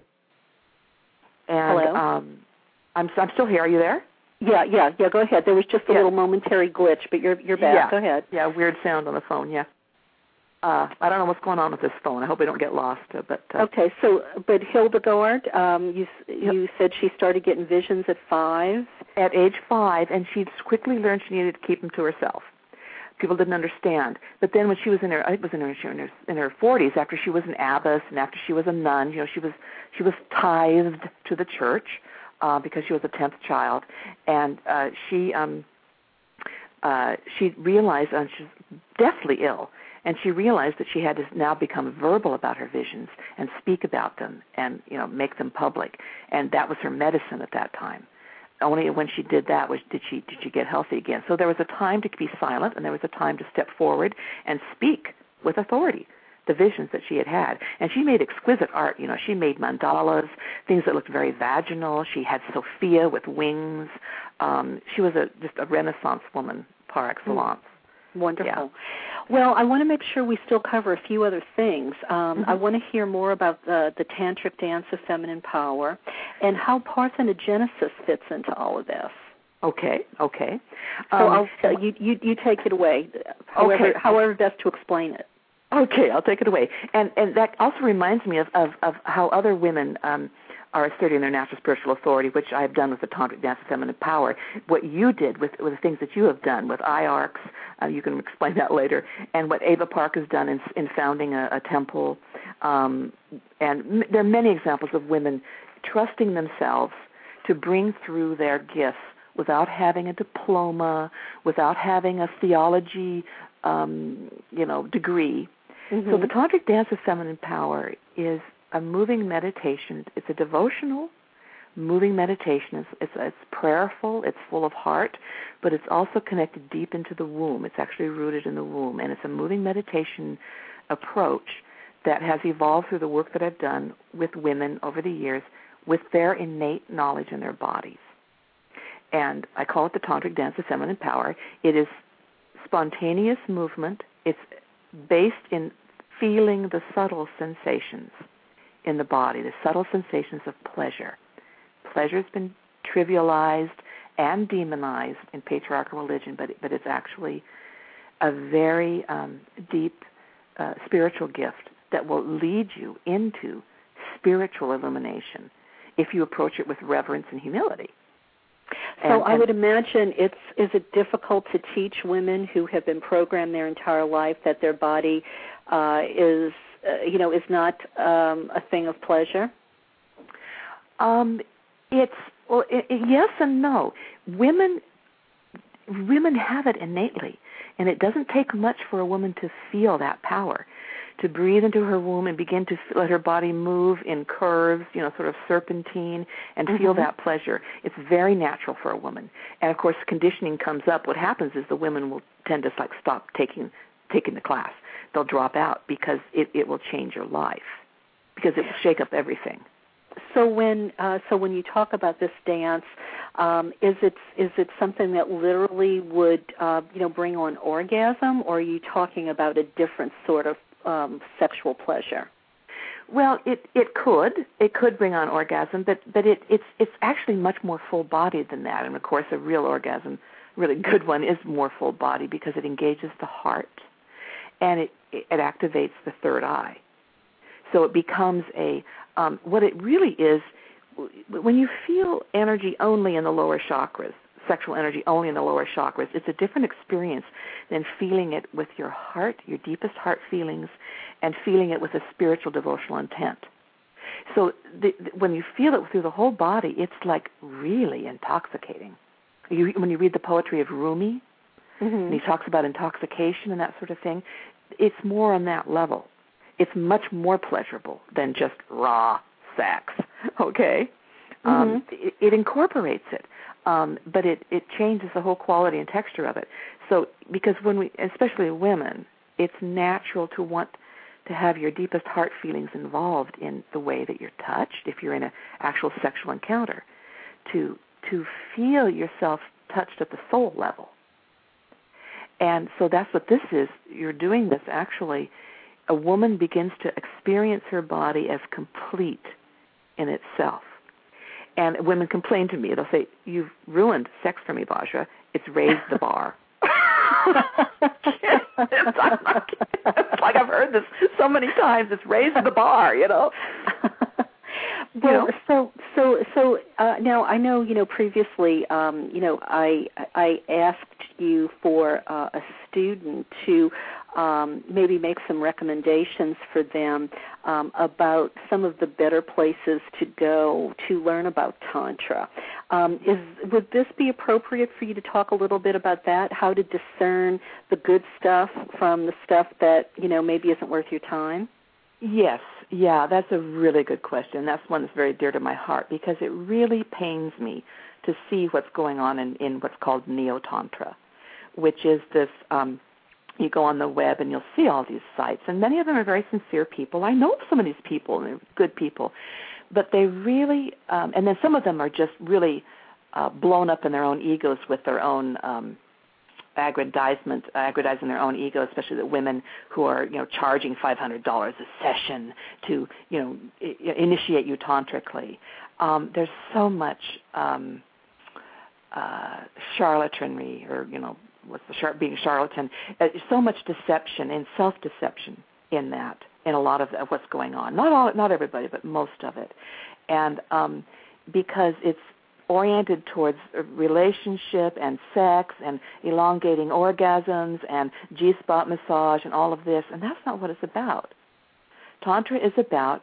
a... And, Hello? Um, I'm, I'm still here. Are you there? Yeah, yeah, yeah, go ahead. There was just a yeah. little momentary glitch, but you're you're back. Yeah. Go ahead. Yeah, weird sound on the phone, yeah. Uh, I don't know what's going on with this phone. I hope I don't get lost. Uh, but uh, Okay, so, but Hildegard, um, you you said she started getting visions at five? At age five, and she quickly learned she needed to keep them to herself. People didn't understand. But then when she was in her, I was in her, in her in her forties, after she was an abbess and after she was a nun, you know, she was she was tithed to the church uh, because she was a tenth child, and uh, she um, uh, she realized, and she's deathly ill, and she realized that she had to now become verbal about her visions and speak about them and you know make them public, and that was her medicine at that time. Only when she did that was did she did she get healthy again. So there was a time to be silent, and there was a time to step forward and speak with authority the visions that she had had. And she made exquisite art. You know, she made mandalas, things that looked very vaginal. She had Sophia with wings. Um, she was a just a Renaissance woman par excellence. Wonderful. Yeah. Well, I want to make sure we still cover a few other things. Um, Mm-hmm. I want to hear more about the, the tantric dance of feminine power and how parthenogenesis fits into all of this. Okay, okay. So Um, I'll, you, you you take it away, however, okay. however best to explain it. Okay, I'll take it away. And and that also reminds me of, of, of how other women um, are asserting their natural spiritual authority, which I have done with the Tantric Dance of Feminine Power. What you did with, with the things that you have done with I A R Cs, uh, you can explain that later, and what Ava Park has done in, in founding a, a temple. Um, and m- there are many examples of women trusting themselves to bring through their gifts without having a diploma, without having a theology, um, you know, degree. Mm-hmm. So the Tantric Dance of Feminine Power is a moving meditation. It's a devotional moving meditation. It's, it's, it's prayerful. It's full of heart, but it's also connected deep into the womb. It's actually rooted in the womb, and it's a moving meditation approach that has evolved through the work that I've done with women over the years with their innate knowledge in their bodies. And I call it the Tantric Dance of Feminine Power. It is spontaneous movement. It's based in feeling the subtle sensations in the body, the subtle sensations of pleasure. Pleasure has been trivialized and demonized in patriarchal religion, but but it's actually a very um, deep uh, spiritual gift that will lead you into spiritual illumination if you approach it with reverence and humility. So and, I and would imagine it's is it difficult to teach women who have been programmed their entire life that their body uh, is uh, you know is not um, a thing of pleasure? Um, it's well, it, it, yes and no. Women women have it innately, and it doesn't take much for a woman to feel that power, to breathe into her womb and begin to let her body move in curves, you know, sort of serpentine, and mm-hmm. feel that pleasure. It's very natural for a woman. And, of course, conditioning comes up. What happens is the women will tend to, like, stop taking taking the class. They'll drop out because it, it will change your life, because it will shake up everything. So when uh, so when you talk about this dance, um, is it is it something that literally would uh, you know bring on orgasm, or are you talking about a different sort of um, sexual pleasure? Well, it, it could it could bring on orgasm, but but it it's it's actually much more full bodied than that. And of course, a real orgasm, really good one, is more full body because it engages the heart, and it it activates the third eye. So it becomes a, um, what it really is, when you feel energy only in the lower chakras, sexual energy only in the lower chakras, it's a different experience than feeling it with your heart, your deepest heart feelings, and feeling it with a spiritual devotional intent. So the, the, when you feel it through the whole body, it's like really intoxicating. You, when you read the poetry of Rumi, mm-hmm. and he talks about intoxication and that sort of thing, it's more on that level. It's much more pleasurable than just raw sex, okay? Mm-hmm. Um, it, it incorporates it, um, but it, it changes the whole quality and texture of it. So because when we, especially women, it's natural to want to have your deepest heart feelings involved in the way that you're touched, if you're in an actual sexual encounter, to to feel yourself touched at the soul level. And so that's what this is. You're doing this actually. A woman begins to experience her body as complete in itself. And women complain to me. They'll say, "You've ruined sex for me, Vajra. It's raised the bar." it's, like, it's like I've heard this so many times. It's raised the bar, you know. Well, you know? so so so uh, now I know you know previously um, you know I I asked you for uh, a student to um, maybe make some recommendations for them um, about some of the better places to go to learn about Tantra. Um, is would this be appropriate for you to talk a little bit about that? How to discern the good stuff from the stuff that you know maybe isn't worth your time? Yes, yeah, that's a really good question. That's one that's very dear to my heart because it really pains me to see what's going on in, in what's called Neo-Tantra, which is this, um, you go on the web and you'll see all these sites, and many of them are very sincere people. I know some of these people, and they're good people, but they really, um, and then some of them are just really uh, blown up in their own egos with their own um aggrandizement, aggrandizing their own ego, especially the women who are, you know, charging five hundred dollars a session to, you know, I- initiate you tantrically. Um, there's so much um, uh, charlatanry, or, you know, what's the char- being charlatan? Uh, so much deception and self-deception in that, in a lot of, of what's going on. Not all, not everybody, but most of it. And um, because it's oriented towards relationship and sex and elongating orgasms and G-spot massage and all of this, and that's not what it's about. Tantra is about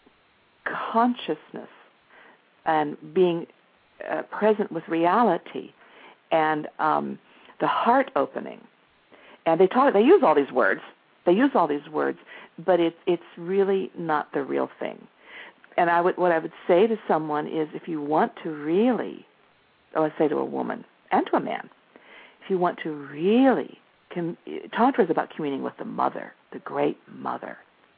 consciousness and being uh, present with reality and um, the heart opening. And they talk, they use all these words. They use all these words, but it, it's really not the real thing. And I would, what I would say to someone is, if you want to really, or I say to a woman and to a man, if you want to really, com- Tantra is about communing with the mother, the great mother.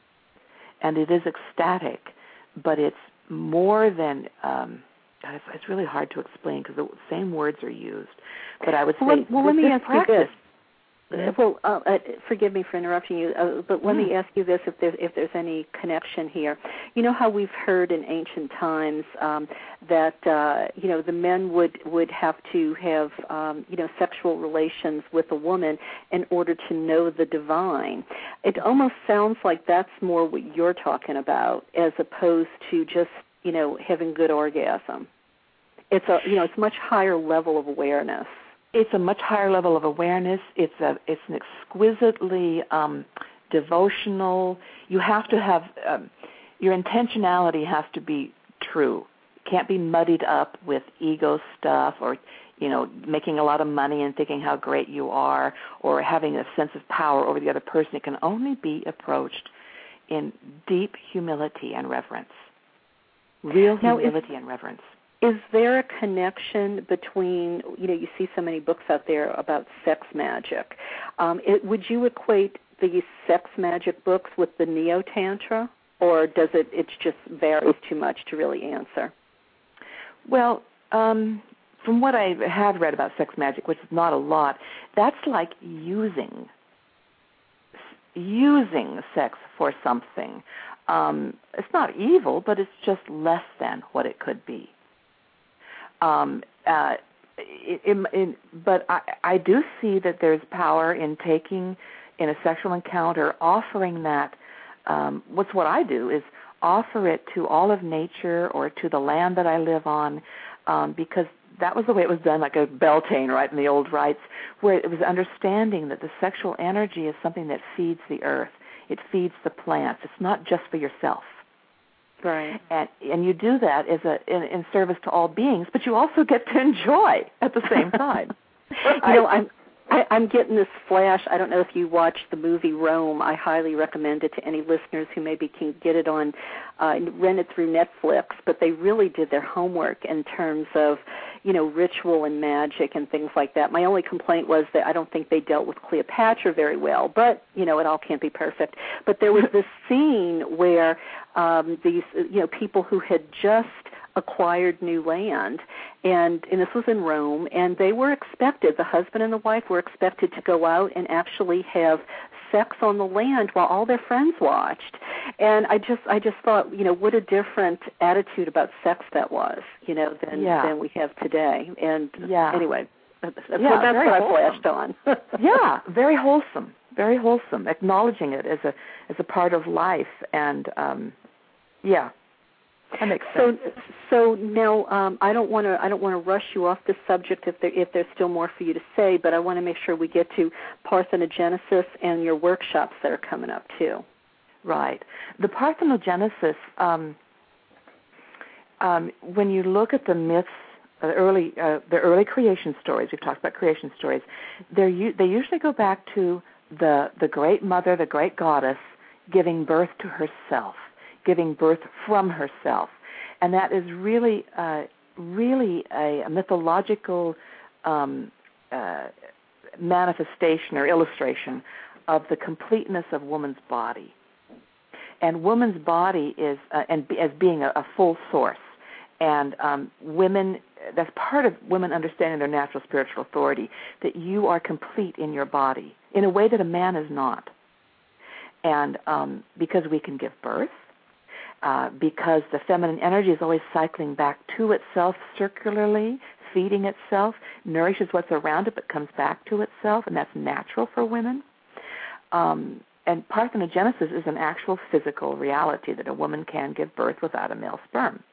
And it is ecstatic, but it's more than, um, God, it's, it's really hard to explain because the same words are used. But I would say, well, well let me ask practice, you this. Well, uh, uh, forgive me for interrupting you, uh, but let mm. me ask you this: if there's if there's any connection here, you know how we've heard in ancient times um, that uh, you know the men would, would have to have um, you know sexual relations with a woman in order to know the divine. It almost sounds like that's more what you're talking about, as opposed to just you know having good orgasm. It's a you know it's a much higher level of awareness. It's a much higher level of awareness. It's a it's an exquisitely um, devotional. You have to have um, your intentionality has to be true. It can't be muddied up with ego stuff or you know making a lot of money and thinking how great you are or having a sense of power over the other person. It can only be approached in deep humility and reverence. Real humility now, if- and reverence. Is there a connection between, you know, you see so many books out there about sex magic. Um, it, would you equate the sex magic books with the Neo-Tantra, or does it it just varies too much to really answer? Well, um, from what I have read about sex magic, which is not a lot, that's like using, using sex for something. Um, it's not evil, but it's just less than what it could be. Um, uh, in, in, but I, I do see that there's power in taking, in a sexual encounter, offering that um, what's what I do is offer it to all of nature or to the land that I live on, um, because that was the way it was done, like a Beltane, right, in the old rites, where it was understanding that the sexual energy is something that feeds the earth. It feeds the plants. It's not just for yourself. Right. And and you do that as a in, in service to all beings, but you also get to enjoy at the same time. Right. You know, I'm I, I'm getting this flash. I don't know if you watched the movie Rome. I highly recommend it to any listeners who maybe can get it on, uh, rent it through Netflix. But they really did their homework in terms of, you know, ritual and magic and things like that. My only complaint was that I don't think they dealt with Cleopatra very well. But, you know, it all can't be perfect. But there was this scene where um, these, you know, people who had just acquired new land, and, and this was in Rome, and they were expected, the husband and the wife were expected to go out and actually have sex on the land while all their friends watched. And I just I just thought, you know, what a different attitude about sex that was, you know, than, yeah. than we have today. And yeah. anyway, that's, that's yeah, what, that's what I wholesome. flashed on. Yeah, very wholesome, very wholesome, acknowledging it as a as a part of life. And, um, yeah. That makes sense. So, so now um, I don't want to. I don't want to rush you off this subject if there if there's still more for you to say. But I want to make sure we get to parthenogenesis and your workshops that are coming up too. Right. The parthenogenesis. Um, um, when you look at the myths, the early uh, the early creation stories. We've talked about creation stories. They they usually go back to the the great mother, the great goddess, giving birth to herself. Giving birth from herself, and that is really, uh, really a, a mythological um, uh, manifestation or illustration of the completeness of woman's body. And woman's body is, uh, and be, as being a, a full source, and um, women. That's part of women understanding their natural spiritual authority, that you are complete in your body in a way that a man is not, and um, because we can give birth. Uh, because the feminine energy is always cycling back to itself circularly, feeding itself, nourishes what's around it, but comes back to itself, and that's natural for women. Um, and parthenogenesis is an actual physical reality that a woman can give birth without a male sperm.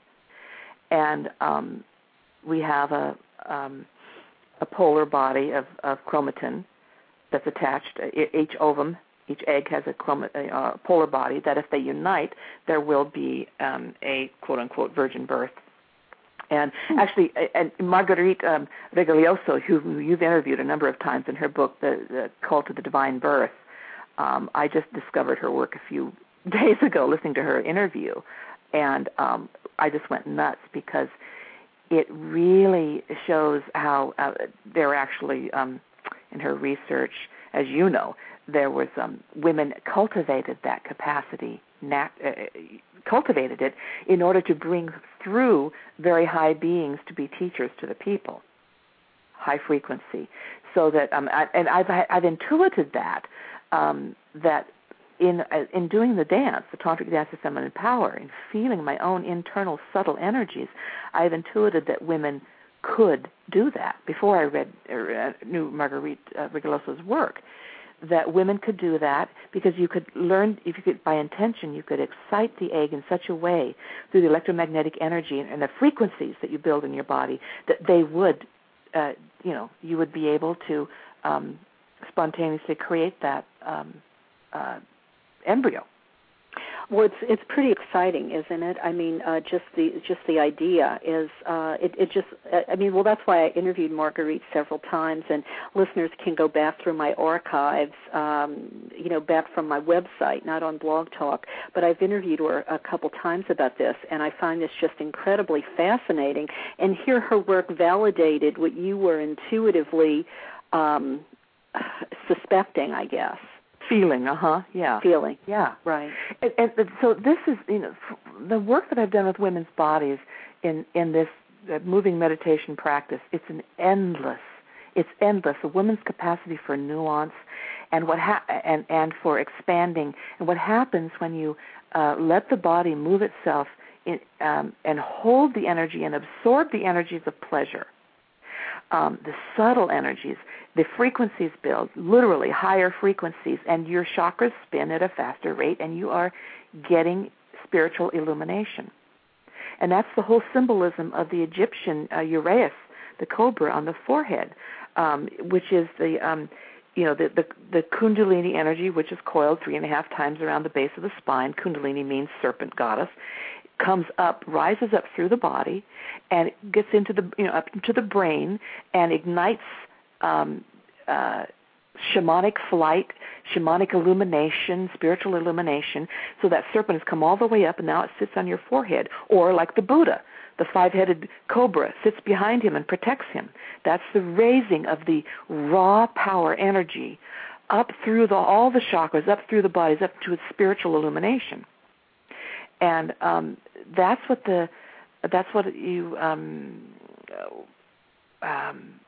And um, we have a um, a polar body of, of chromatin that's attached, each ovum. Each egg has a, chrom- a uh, polar body that if they unite, there will be um, a quote-unquote virgin birth. And hmm. actually, and Marguerite um, Rigoglioso, who you've interviewed a number of times in her book, The, the Cult of the Divine Birth, um, I just discovered her work a few days ago listening to her interview. And um, I just went nuts because it really shows how uh, they're actually, um, in her research, as you know, there was um, women cultivated that capacity, nat- uh, cultivated it in order to bring through very high beings to be teachers to the people, high frequency. So that, um, I, and I've I've intuited that um, that in uh, in doing the dance, the tantric dance of feminine power, in feeling my own internal subtle energies, I've intuited that women could do that before I read uh, knew Marguerite uh, Rigoglioso's work. That women could do that because you could learn, if you could, by intention, you could excite the egg in such a way through the electromagnetic energy and, and the frequencies that you build in your body that they would, uh, you know, you would be able to um, spontaneously create that um, uh, embryo. Well, it's it's pretty exciting, isn't it? I mean, uh, just the just the idea is uh, it it just I mean, well, that's why I interviewed Marguerite several times, and listeners can go back through my archives, um, you know, back from my website, not on Blog Talk, but I've interviewed her a couple times about this, and I find this just incredibly fascinating, and hear her work validated what you were intuitively um, suspecting, I guess. Feeling, uh-huh, yeah. Feeling. Yeah. Right. And, and so this is, you know, the work that I've done with women's bodies in, in this uh, moving meditation practice, it's an endless, it's endless, a woman's capacity for nuance and what ha- and, and for expanding. And what happens when you uh, let the body move itself in, um, and hold the energy and absorb the energies of pleasure. um, the subtle energies, the frequencies build, literally higher frequencies, and your chakras spin at a faster rate, and you are getting spiritual illumination. And that's the whole symbolism of the Egyptian uh, uraeus, the cobra on the forehead, um, which is the, um, you know, the, the the Kundalini energy, which is coiled three and a half times around the base of the spine. Kundalini means serpent goddess. Comes up, rises up through the body, and gets into the, you know, up into the brain, and ignites um, uh, shamanic flight, shamanic illumination, spiritual illumination. So that serpent has come all the way up, and now it sits on your forehead. Or like the Buddha, the five-headed cobra sits behind him and protects him. That's the raising of the raw power energy up through the, all the chakras, up through the bodies, up to its spiritual illumination. And um, that's what the that's what you um, um,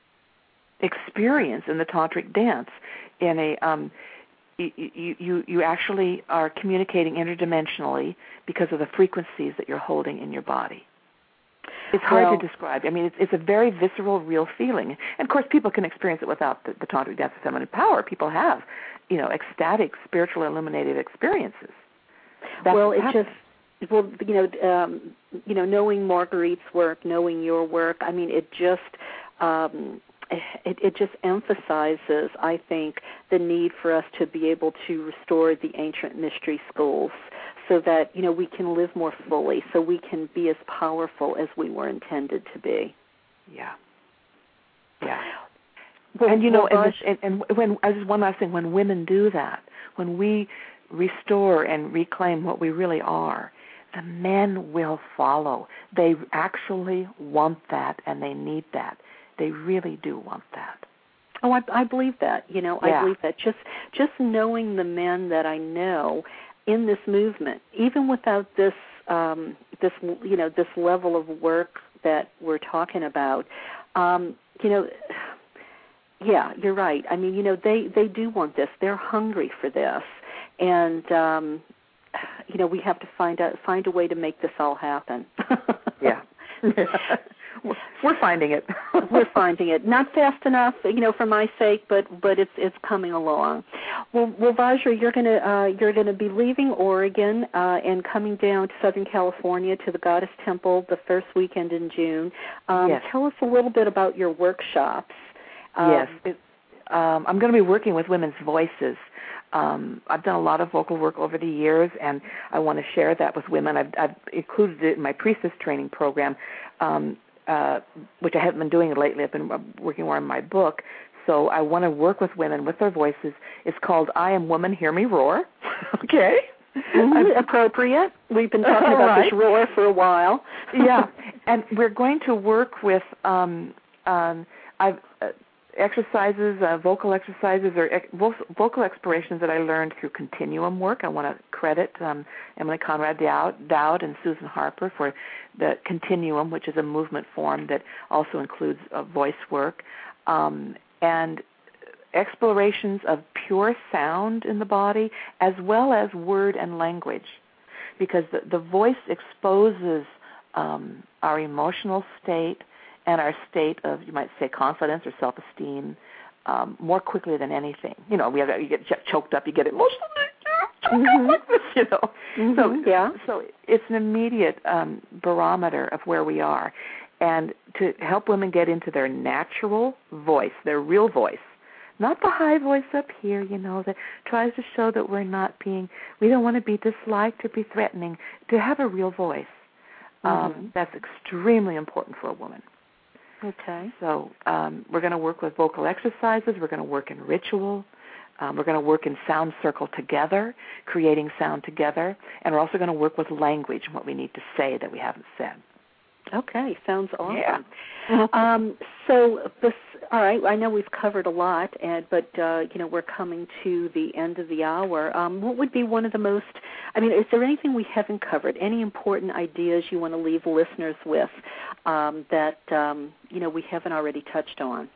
experience in the tantric dance. In a um, you, you you actually are communicating interdimensionally because of the frequencies that you're holding in your body. It's hard well, to describe. I mean, it's, it's a very visceral, real feeling. And of course, people can experience it without the, the tantric dance of feminine power. People have, you know, ecstatic, spiritual, illuminated experiences. That's well, it happens. just, well, you know, um, you know, knowing Marguerite's work, knowing your work, I mean, it just, um, it, it just emphasizes, I think, the need for us to be able to restore the ancient mystery schools, so that, you know, we can live more fully, so we can be as powerful as we were intended to be. Yeah. Yeah. Well, and you know, well, and, this, and, and when as one last thing, when women do that, when we restore and reclaim what we really are, the men will follow. They actually want that, and they need that. They really do want that. Oh, I, I believe that. You know, yeah. I believe that. Just just knowing the men that I know in this movement, even without this um, this you know this level of work that we're talking about, um, you know. Yeah, you're right. I mean, you know, they, they do want this. They're hungry for this, and um, you know, we have to find out find a way to make this all happen. yeah. We're finding it. We're finding it. Not fast enough, you know, for my sake, but but it's it's coming along. Well, well, Vajra, you're gonna uh, you're gonna be leaving Oregon uh, and coming down to Southern California to the Goddess Temple the first weekend in June. Um, yes. Tell us a little bit about your workshops. Um, yes, it, um, I'm going to be working with women's voices. Um, I've done a lot of vocal work over the years, and I want to share that with women. I've, I've included it in my priestess training program, um, uh, which I haven't been doing lately. I've been working more on my book. So I want to work with women with their voices. It's called I Am Woman, Hear Me Roar. Okay. Mm-hmm. Appropriate. We've been talking about right. this roar for a while. yeah, and we're going to work with um, um, I've. Uh, exercises, uh, vocal exercises, or ex- vocal explorations that I learned through continuum work. I want to credit um, Emily Conrad Dowd, Dowd and Susan Harper for the continuum, which is a movement form that also includes uh, voice work, um, and explorations of pure sound in the body as well as word and language, because the, the voice exposes um, our emotional state and our state of, you might say, confidence or self-esteem um, more quickly than anything. You know, we have, you get choked up, you get emotional, mm-hmm. like this, you know. Mm-hmm. So, yeah. so it's an immediate um, barometer of where we are. And to help women get into their natural voice, their real voice, not the high voice up here, you know, that tries to show that we're not being, we don't want to be disliked or be threatening, to have a real voice. Um, mm-hmm. That's extremely important for a woman. Okay. So um, we're going to work with vocal exercises. We're going to work in ritual. Um, we're going to work in sound circle together, creating sound together. And we're also going to work with language and what we need to say that we haven't said. Okay, sounds awesome. Yeah. um, so, this, all right, I know we've covered a lot, and, but, uh, you know, we're coming to the end of the hour. Um, what would be one of the most, I mean, is there anything we haven't covered, any important ideas you want to leave listeners with um, that, um, you know, we haven't already touched on?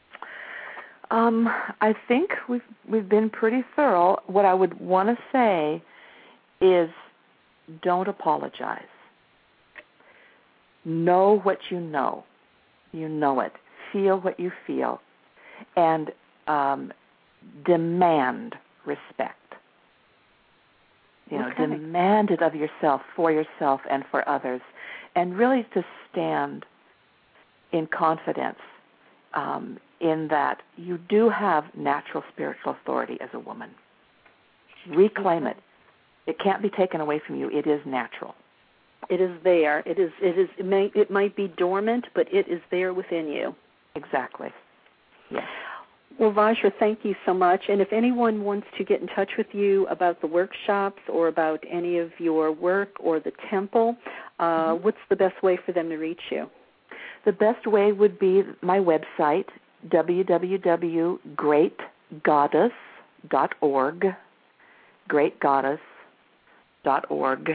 Um, I think we've, we've been pretty thorough. What I would want to say is don't apologize. Know what you know. You know it. feel what you feel, and um, demand respect. You know, okay. demand it of yourself, for yourself, and for others, and really to stand in confidence um, in that you do have natural spiritual authority as a woman. Reclaim it. It can't be taken away from you. It is natural. It is there. It is. It is. It, may, it might be dormant, but it is there within you. Exactly. Yes. Well, Vajra, thank you so much. And if anyone wants to get in touch with you about the workshops or about any of your work or the temple, uh, mm-hmm. what's the best way for them to reach you? The best way would be my website, w w w dot great goddess dot org, great goddess dot org.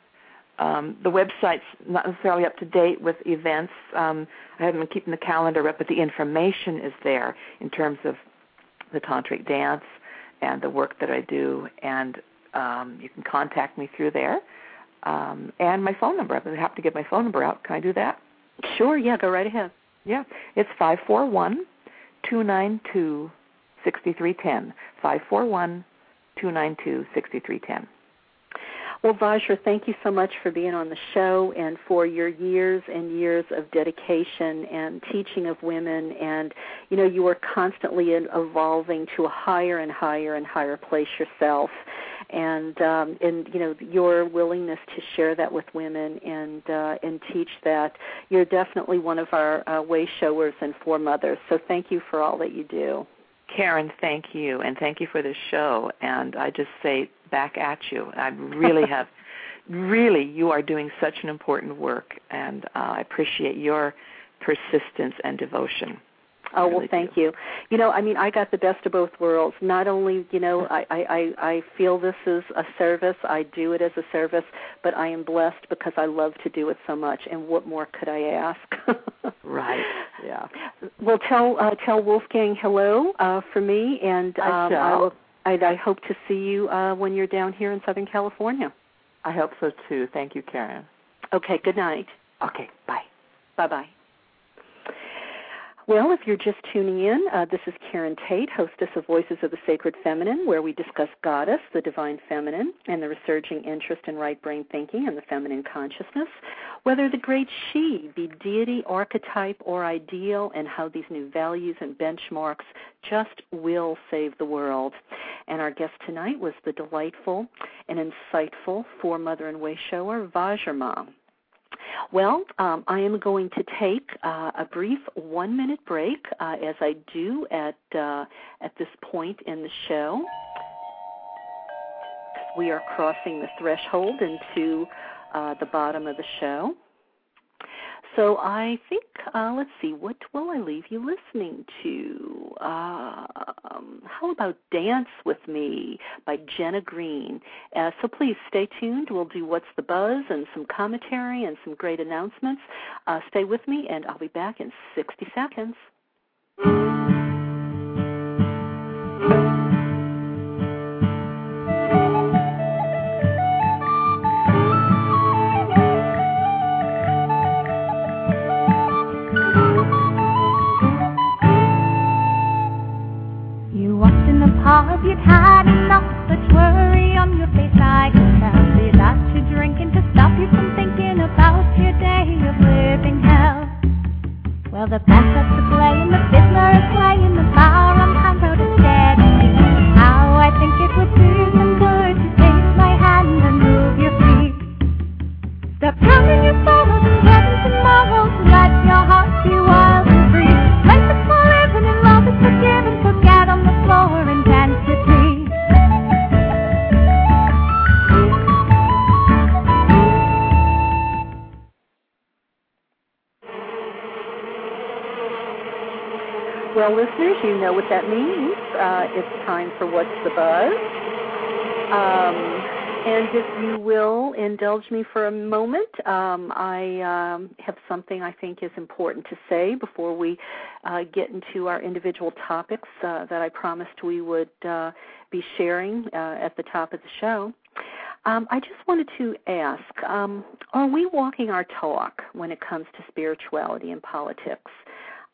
Um, the website's not necessarily up to date with events. Um, I haven't been keeping the calendar up, but the information is there in terms of the tantric dance and the work that I do, and um, you can contact me through there. Um, and my phone number. I have to give my phone number out. Can I do that? Sure, yeah, go right ahead. Yeah, it's five four one, two nine two, six three one zero, five four one, two nine two, six three one zero. Well, Vajra, thank you so much for being on the show and for your years and years of dedication and teaching of women. And, you know, you are constantly evolving to a higher and higher and higher place yourself. And, um, and you know, your willingness to share that with women and uh, and teach that, you're definitely one of our uh, way showers and foremothers. So thank you for all that you do. Karen, thank you, and thank you for this show. And I just say back at you. I really have, really, you are doing such an important work, and uh, I appreciate your persistence and devotion. Oh, really well, thank do. you. You know, I mean, I got the best of both worlds. Not only, you know, I, I, I feel this is a service. I do it as a service, but I am blessed because I love to do it so much, and what more could I ask? Right, yeah. Well, tell uh, tell Wolfgang hello uh, for me, and um, I, I, will, I, I hope to see you uh, when you're down here in Southern California. I hope so, too. Thank you, Karen. Okay, good night. Okay, bye. Bye-bye. Well, if you're just tuning in, uh, this is Karen Tate, hostess of Voices of the Sacred Feminine, where we discuss Goddess, the Divine Feminine, and the resurging interest in right brain thinking and the feminine consciousness, whether the great she be deity, archetype, or ideal, and how these new values and benchmarks just will save the world. And our guest tonight was the delightful and insightful foremother and way shower, Vajra. Well, um, I am going to take uh, a brief one-minute break, uh, as I do at uh, at this point in the show. We are crossing the threshold into uh, the bottom of the show. So I think, uh, let's see, what will I leave you listening to? Uh, um, how about Dance With Me by Jenna Green? Uh, so please stay tuned. We'll do What's the Buzz and some commentary and some great announcements. Uh, stay with me, and I'll be back in sixty seconds. You'd had enough, such worry on your face I could tell. Did ask you drinking to stop you from thinking about your day of living hell. Well, the band's to play and the fiddler is playing, the power on hand out instead. How I think it would do some good to take my hand and move your feet. Stop counting your sorrows and getting tomorrow, to let your heart be wild and free. Life is for living and love is for giving, so get on the floor and dance with me. Well, listeners, you know what that means. Uh, it's time for What's the Buzz? Um, and if you will indulge me for a moment, um, I um, have something I think is important to say before we uh, get into our individual topics uh, that I promised we would uh, be sharing uh, at the top of the show. Um, I just wanted to ask, um, are we walking our talk when it comes to spirituality and politics?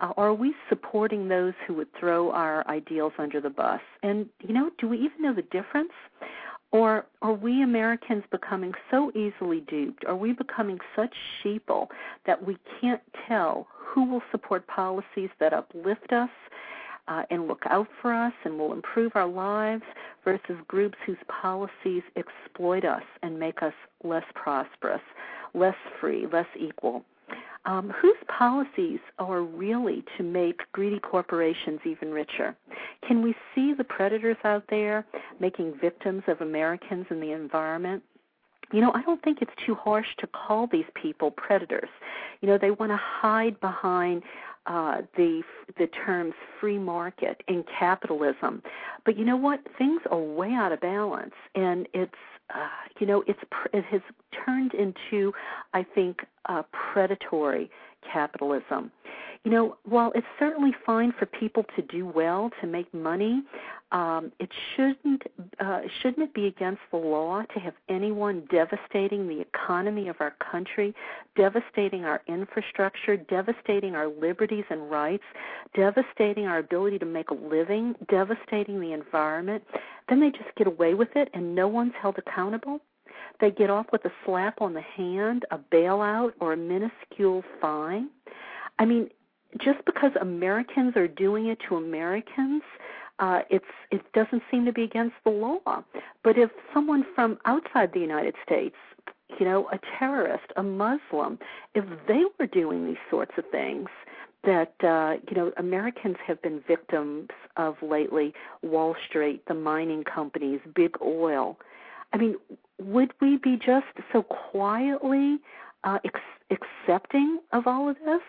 Uh, are we supporting those who would throw our ideals under the bus? And, you know, do we even know the difference? Or are we Americans becoming so easily duped? Are we becoming such sheeple that we can't tell who will support policies that uplift us uh, and look out for us and will improve our lives versus groups whose policies exploit us and make us less prosperous, less free, less equal? Um, whose policies are really to make greedy corporations even richer? Can we see the predators out there making victims of Americans and the environment? You know, I don't think it's too harsh to call these people predators. You know, they want to hide behind uh, the the terms free market and capitalism. But you know what? Things are way out of balance, and it's uh, you know, it's it has turned into, I think, uh, predatory capitalism. You know, while it's certainly fine for people to do well, to make money, um, it shouldn't uh, shouldn't it be against the law to have anyone devastating the economy of our country, devastating our infrastructure, devastating our liberties and rights, devastating our ability to make a living, devastating the environment? Then they just get away with it and no one's held accountable? They get off with a slap on the hand, a bailout, or a minuscule fine? I mean, just because Americans are doing it to Americans, uh, it's it doesn't seem to be against the law. But if someone from outside the United States, you know, a terrorist, a Muslim, if they were doing these sorts of things that, uh, you know, Americans have been victims of lately, Wall Street, the mining companies, big oil, I mean, would we be just so quietly uh, ex- accepting of all of this?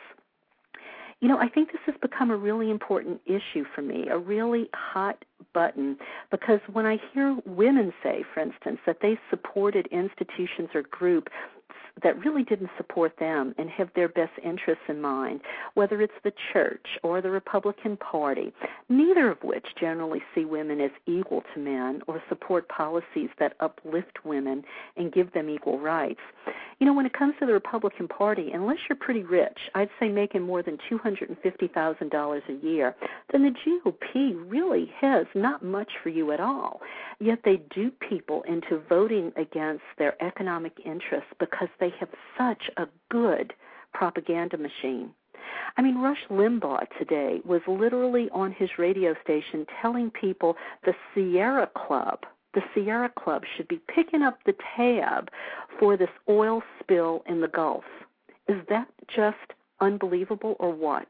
You know, I think this has become a really important issue for me, a really hot button, because when I hear women say, for instance, that they supported institutions or groups that really didn't support them and have their best interests in mind, whether it's the church or the Republican Party, neither of which generally see women as equal to men or support policies that uplift women and give them equal rights. You know, when it comes to the Republican Party, unless you're pretty rich, I'd say making more than two hundred fifty thousand dollars a year, then the G O P really has not much for you at all. Yet they dupe people into voting against their economic interests because they have such a good propaganda machine. I mean, Rush Limbaugh today was literally on his radio station telling people the Sierra Club, the Sierra Club should be picking up the tab for this oil spill in the Gulf. Is that just unbelievable or what?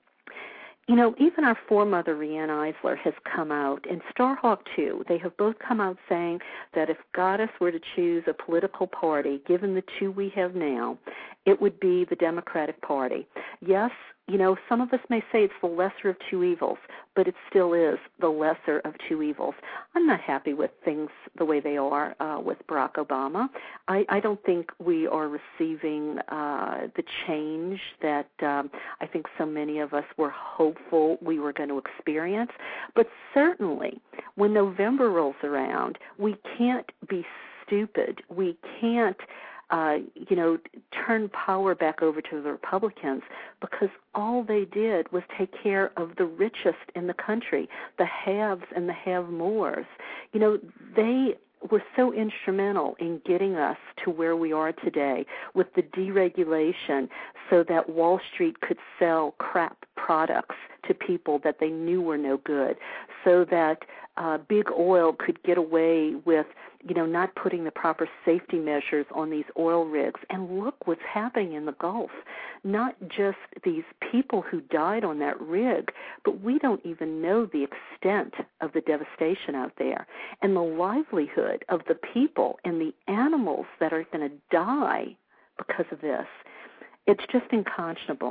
You know, even our foremother, Rianne Eisler, has come out, and Starhawk, too. They have both come out saying that if Goddess were to choose a political party, given the two we have now, it would be the Democratic Party. Yes, you know, some of us may say it's the lesser of two evils, but it still is the lesser of two evils. I'm not happy with things the way they are uh, with Barack Obama. I, I don't think we are receiving uh, the change that um, I think so many of us were hopeful we were going to experience. But certainly, when November rolls around, we can't be stupid. We can't Uh, you know, turn power back over to the Republicans, because all they did was take care of the richest in the country, the haves and the have-mores. You know, they were so instrumental in getting us to where we are today with the deregulation so that Wall Street could sell crap products to people that they knew were no good, so that uh, big oil could get away with, you know, not putting the proper safety measures on these oil rigs. And look what's happening in the Gulf. Not just these people who died on that rig, but we don't even know the extent of the devastation out there and the livelihood of the people and the animals that are going to die because of this. It's just unconscionable.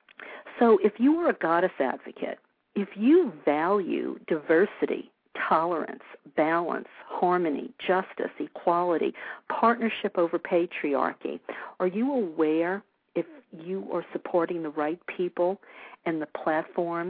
So if you are a goddess advocate, if you value diversity, tolerance, balance, harmony, justice, equality, partnership over patriarchy, are you aware if you are supporting the right people and the platforms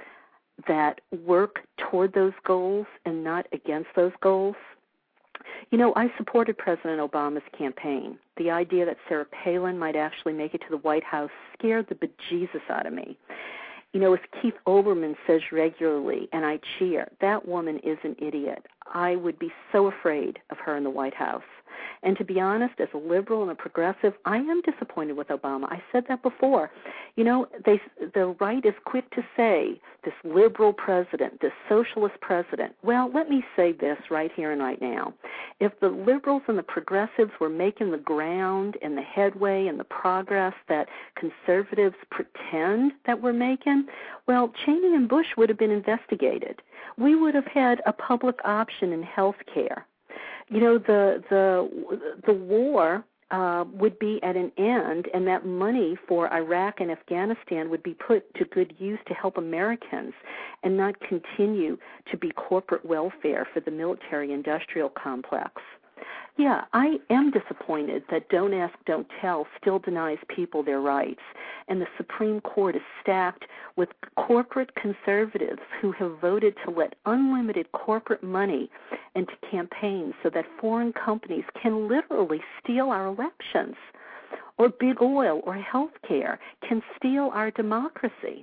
that work toward those goals and not against those goals? You know, I supported President Obama's campaign. The idea that Sarah Palin might actually make it to the White House scared the bejesus out of me. You know, as Keith Olbermann says regularly, and I cheer, that woman is an idiot. I would be so afraid of her in the White House. And to be honest, as a liberal and a progressive, I am disappointed with Obama. I said that before. You know, they, the right is quick to say, this liberal president, this socialist president. Well, let me say this right here and right now. If the liberals and the progressives were making the ground and the headway and the progress that conservatives pretend that we're making, well, Cheney and Bush would have been investigated. We would have had a public option in health care. You know, the the the war uh, would be at an end, and that money for Iraq and Afghanistan would be put to good use to help Americans and not continue to be corporate welfare for the military-industrial complex. Yeah, I am disappointed that Don't Ask, Don't Tell still denies people their rights, and the Supreme Court is stacked with corporate conservatives who have voted to let unlimited corporate money into campaigns so that foreign companies can literally steal our elections, or big oil or health care can steal our democracy.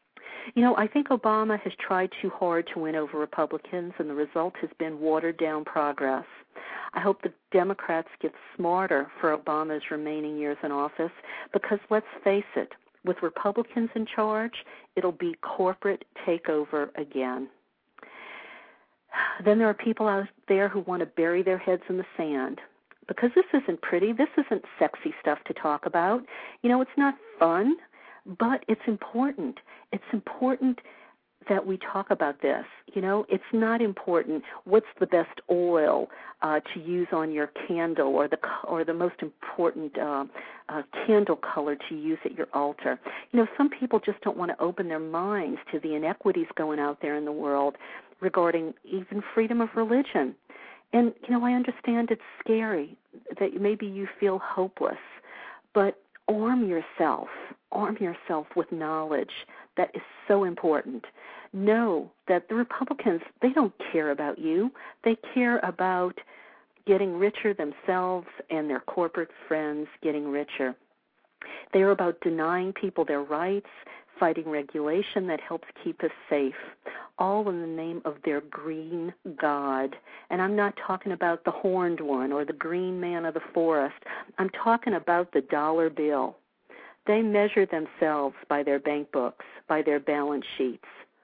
You know, I think Obama has tried too hard to win over Republicans, and the result has been watered-down progress. I hope the Democrats get smarter for Obama's remaining years in office, because let's face it, with Republicans in charge, it'll be corporate takeover again. Then there are people out there who want to bury their heads in the sand, because this isn't pretty, this isn't sexy stuff to talk about. You know, it's not fun, but it's important. It's important that we talk about this. You know, it's not important what's the best oil uh, to use on your candle, or the or the most important uh, uh, candle color to use at your altar. You know, some people just don't want to open their minds to the inequities going out there in the world regarding even freedom of religion. And, you know, I understand it's scary, that maybe you feel hopeless, but arm yourself, arm yourself with knowledge. That is so important. Know that the Republicans, they don't care about you. They care about getting richer themselves and their corporate friends getting richer. They are about denying people their rights, fighting regulation that helps keep us safe, all in the name of their green God. And I'm not talking about the horned one or the green man of the forest. I'm talking about the dollar bill. They measure themselves by their bank books, by their balance sheets,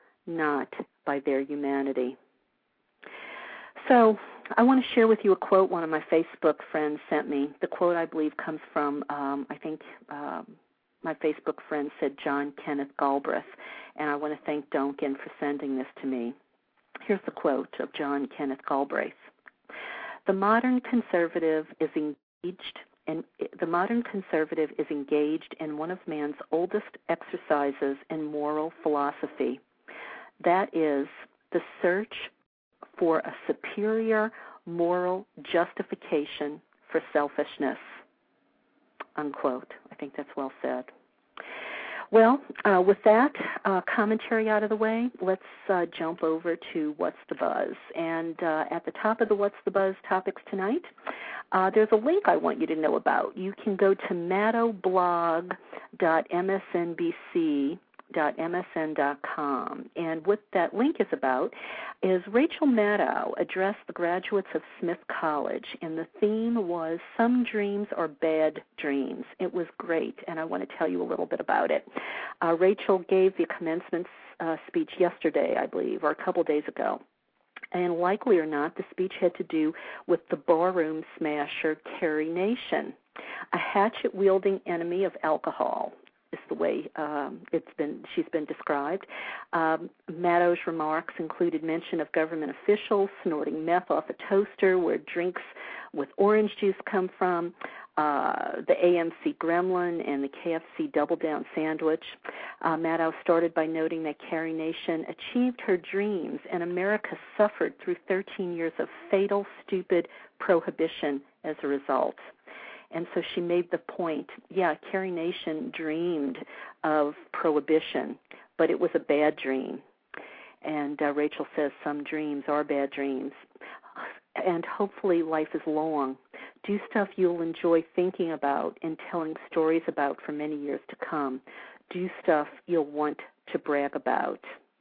not by their humanity. So I want to share with you a quote one of my Facebook friends sent me. The quote, I believe, comes from, um, I think um, my Facebook friend said John Kenneth Galbraith, and I want to thank Duncan for sending this to me. Here's the quote of John Kenneth Galbraith. The modern conservative is engaged And the modern conservative is engaged in one of man's oldest exercises in moral philosophy. That is the search for a superior moral justification for selfishness, unquote. I think that's well said. Well, uh, with that uh, commentary out of the way, let's uh, jump over to What's the Buzz. And uh, at the top of the What's the Buzz topics tonight, uh, there's a link I want you to know about. You can go to maddoblog dot m s n b c dot m s n dot com. And what that link is about is Rachel Maddow addressed the graduates of Smith College, and the theme was Some Dreams Are Bad Dreams. It was great, and I want to tell you a little bit about it. Uh, Rachel gave the commencement uh, speech yesterday, I believe, or a couple days ago. And likely or not, the speech had to do with the barroom smasher Carrie Nation, a hatchet-wielding enemy of alcohol. Is the way um, it's been. She's been described. Um, Maddow's remarks included mention of government officials snorting meth off a toaster where drinks with orange juice come from, uh, the A M C Gremlin and the K F C Double Down sandwich. Uh, Maddow started by noting that Carrie Nation achieved her dreams, and America suffered through thirteen years of fatal, stupid prohibition as a result. And so she made the point, yeah, Carrie Nation dreamed of prohibition, but it was a bad dream. And uh, Rachel says some dreams are bad dreams. And hopefully life is long. Do stuff you'll enjoy thinking about and telling stories about for many years to come. Do stuff you'll want to brag about.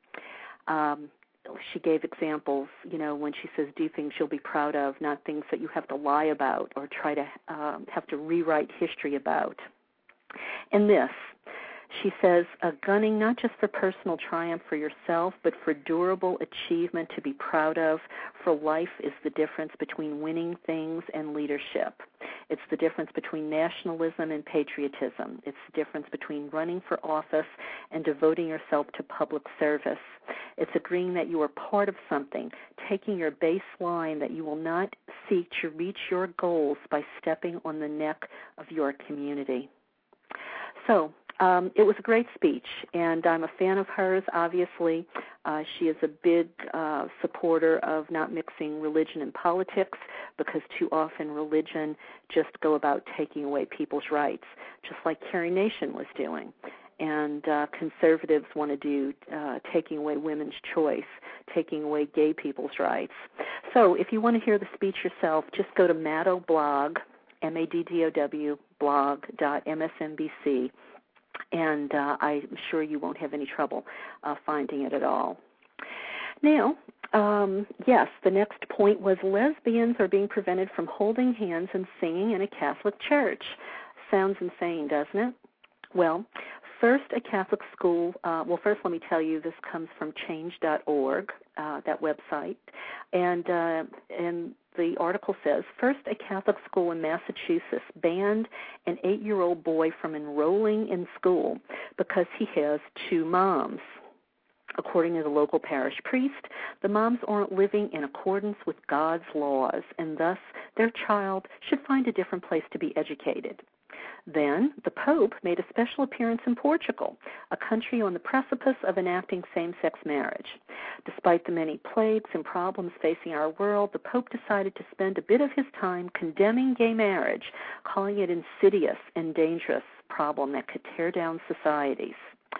Um, she gave examples, you know, when she says do things you'll be proud of, not things that you have to lie about or try to um, have to rewrite history about. And this, she says, uh, gunning not just for personal triumph for yourself, but for durable achievement to be proud of, for life is the difference between winning things and leadership. It's the difference between nationalism and patriotism. It's the difference between running for office and devoting yourself to public service. It's agreeing that you are part of something, taking your baseline that you will not seek to reach your goals by stepping on the neck of your community. So, Um, it was a great speech, and I'm a fan of hers, obviously. Uh, she is a big uh, supporter of not mixing religion and politics, because too often religion just go about taking away people's rights, just like Carrie Nation was doing. And uh, conservatives want to do uh, taking away women's choice, taking away gay people's rights. So if you want to hear the speech yourself, just go to Maddow blog, M A D D O W, blog dot M S N B C. And uh, I'm sure you won't have any trouble uh, finding it at all. Now, um, yes, the next point was lesbians are being prevented from holding hands and singing in a Catholic church. Sounds insane, doesn't it? Well, first a Catholic school, uh, well, first let me tell you, this comes from change dot org, uh, that website, and uh, and the article says, first a Catholic school in Massachusetts banned an eight-year-old boy from enrolling in school because he has two moms. According to the local parish priest, the moms aren't living in accordance with God's laws, and thus their child should find a different place to be educated. Then, the Pope made a special appearance in Portugal, a country on the precipice of enacting same-sex marriage. Despite the many plagues and problems facing our world, the Pope decided to spend a bit of his time condemning gay marriage, calling it an insidious and dangerous problem that could tear down societies.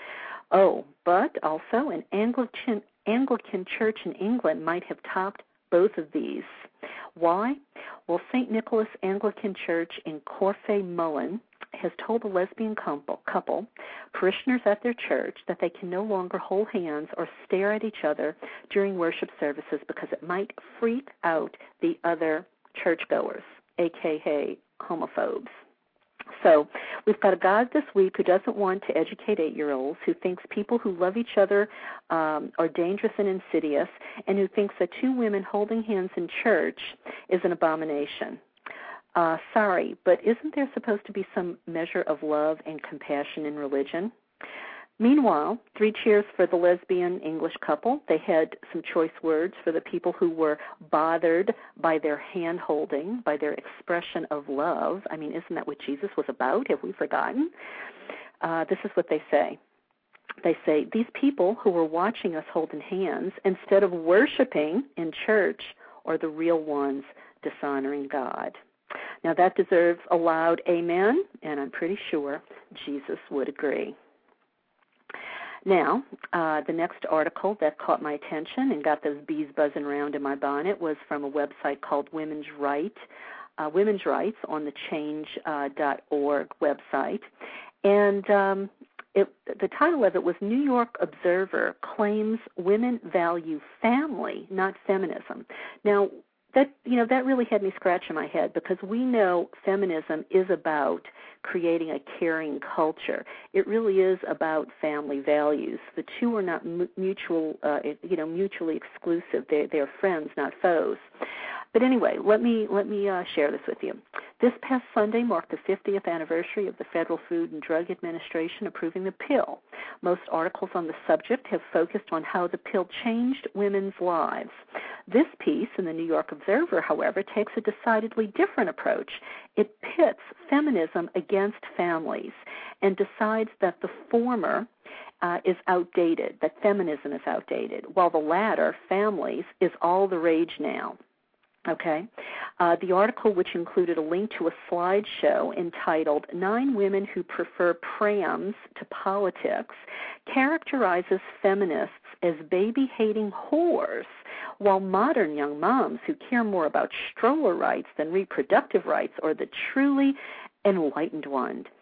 Oh, but also an Anglican, Anglican church in England might have topped both of these. Why? Well, Saint Nicholas Anglican Church in Corfe Mullen has told the lesbian couple, couple, parishioners at their church, that they can no longer hold hands or stare at each other during worship services because it might freak out the other churchgoers, a k a homophobes. So we've got a God this week who doesn't want to educate eight-year-olds, who thinks people who love each other um, are dangerous and insidious, and who thinks that two women holding hands in church is an abomination. Uh, sorry, but isn't there supposed to be some measure of love and compassion in religion? Meanwhile, three cheers for the lesbian English couple. They had some choice words for the people who were bothered by their hand-holding, by their expression of love. I mean, isn't that what Jesus was about? Have we forgotten? Uh, this is what they say. They say, these people who were watching us holding hands instead of worshiping in church are the real ones dishonoring God. Now, that deserves a loud amen, and I'm pretty sure Jesus would agree. Now, uh, the next article that caught my attention and got those bees buzzing around in my bonnet was from a website called Women's Right, uh, Women's Rights on the change dot org website. And um, it, the title of it was New York Observer Claims Women Value Family, Not Feminism. Now, that, you know, that really had me scratching my head, because we know feminism is about creating a caring culture. It really is about family values. The two are not mutual, uh, you know, mutually exclusive. They're, they're friends, not foes. But anyway, let me let me uh, share this with you. This past Sunday marked the fiftieth anniversary of the Federal Food and Drug Administration approving the pill. Most articles on the subject have focused on how the pill changed women's lives. This piece in the New York Observer, however, takes a decidedly different approach. It pits feminism against families and decides that the former uh, is outdated, that feminism is outdated, while the latter, families, is all the rage now. Okay. Uh, the article, which included a link to a slideshow entitled Nine Women Who Prefer Prams to Politics, characterizes feminists as baby-hating whores, while modern young moms who care more about stroller rights than reproductive rights are the truly enlightened ones.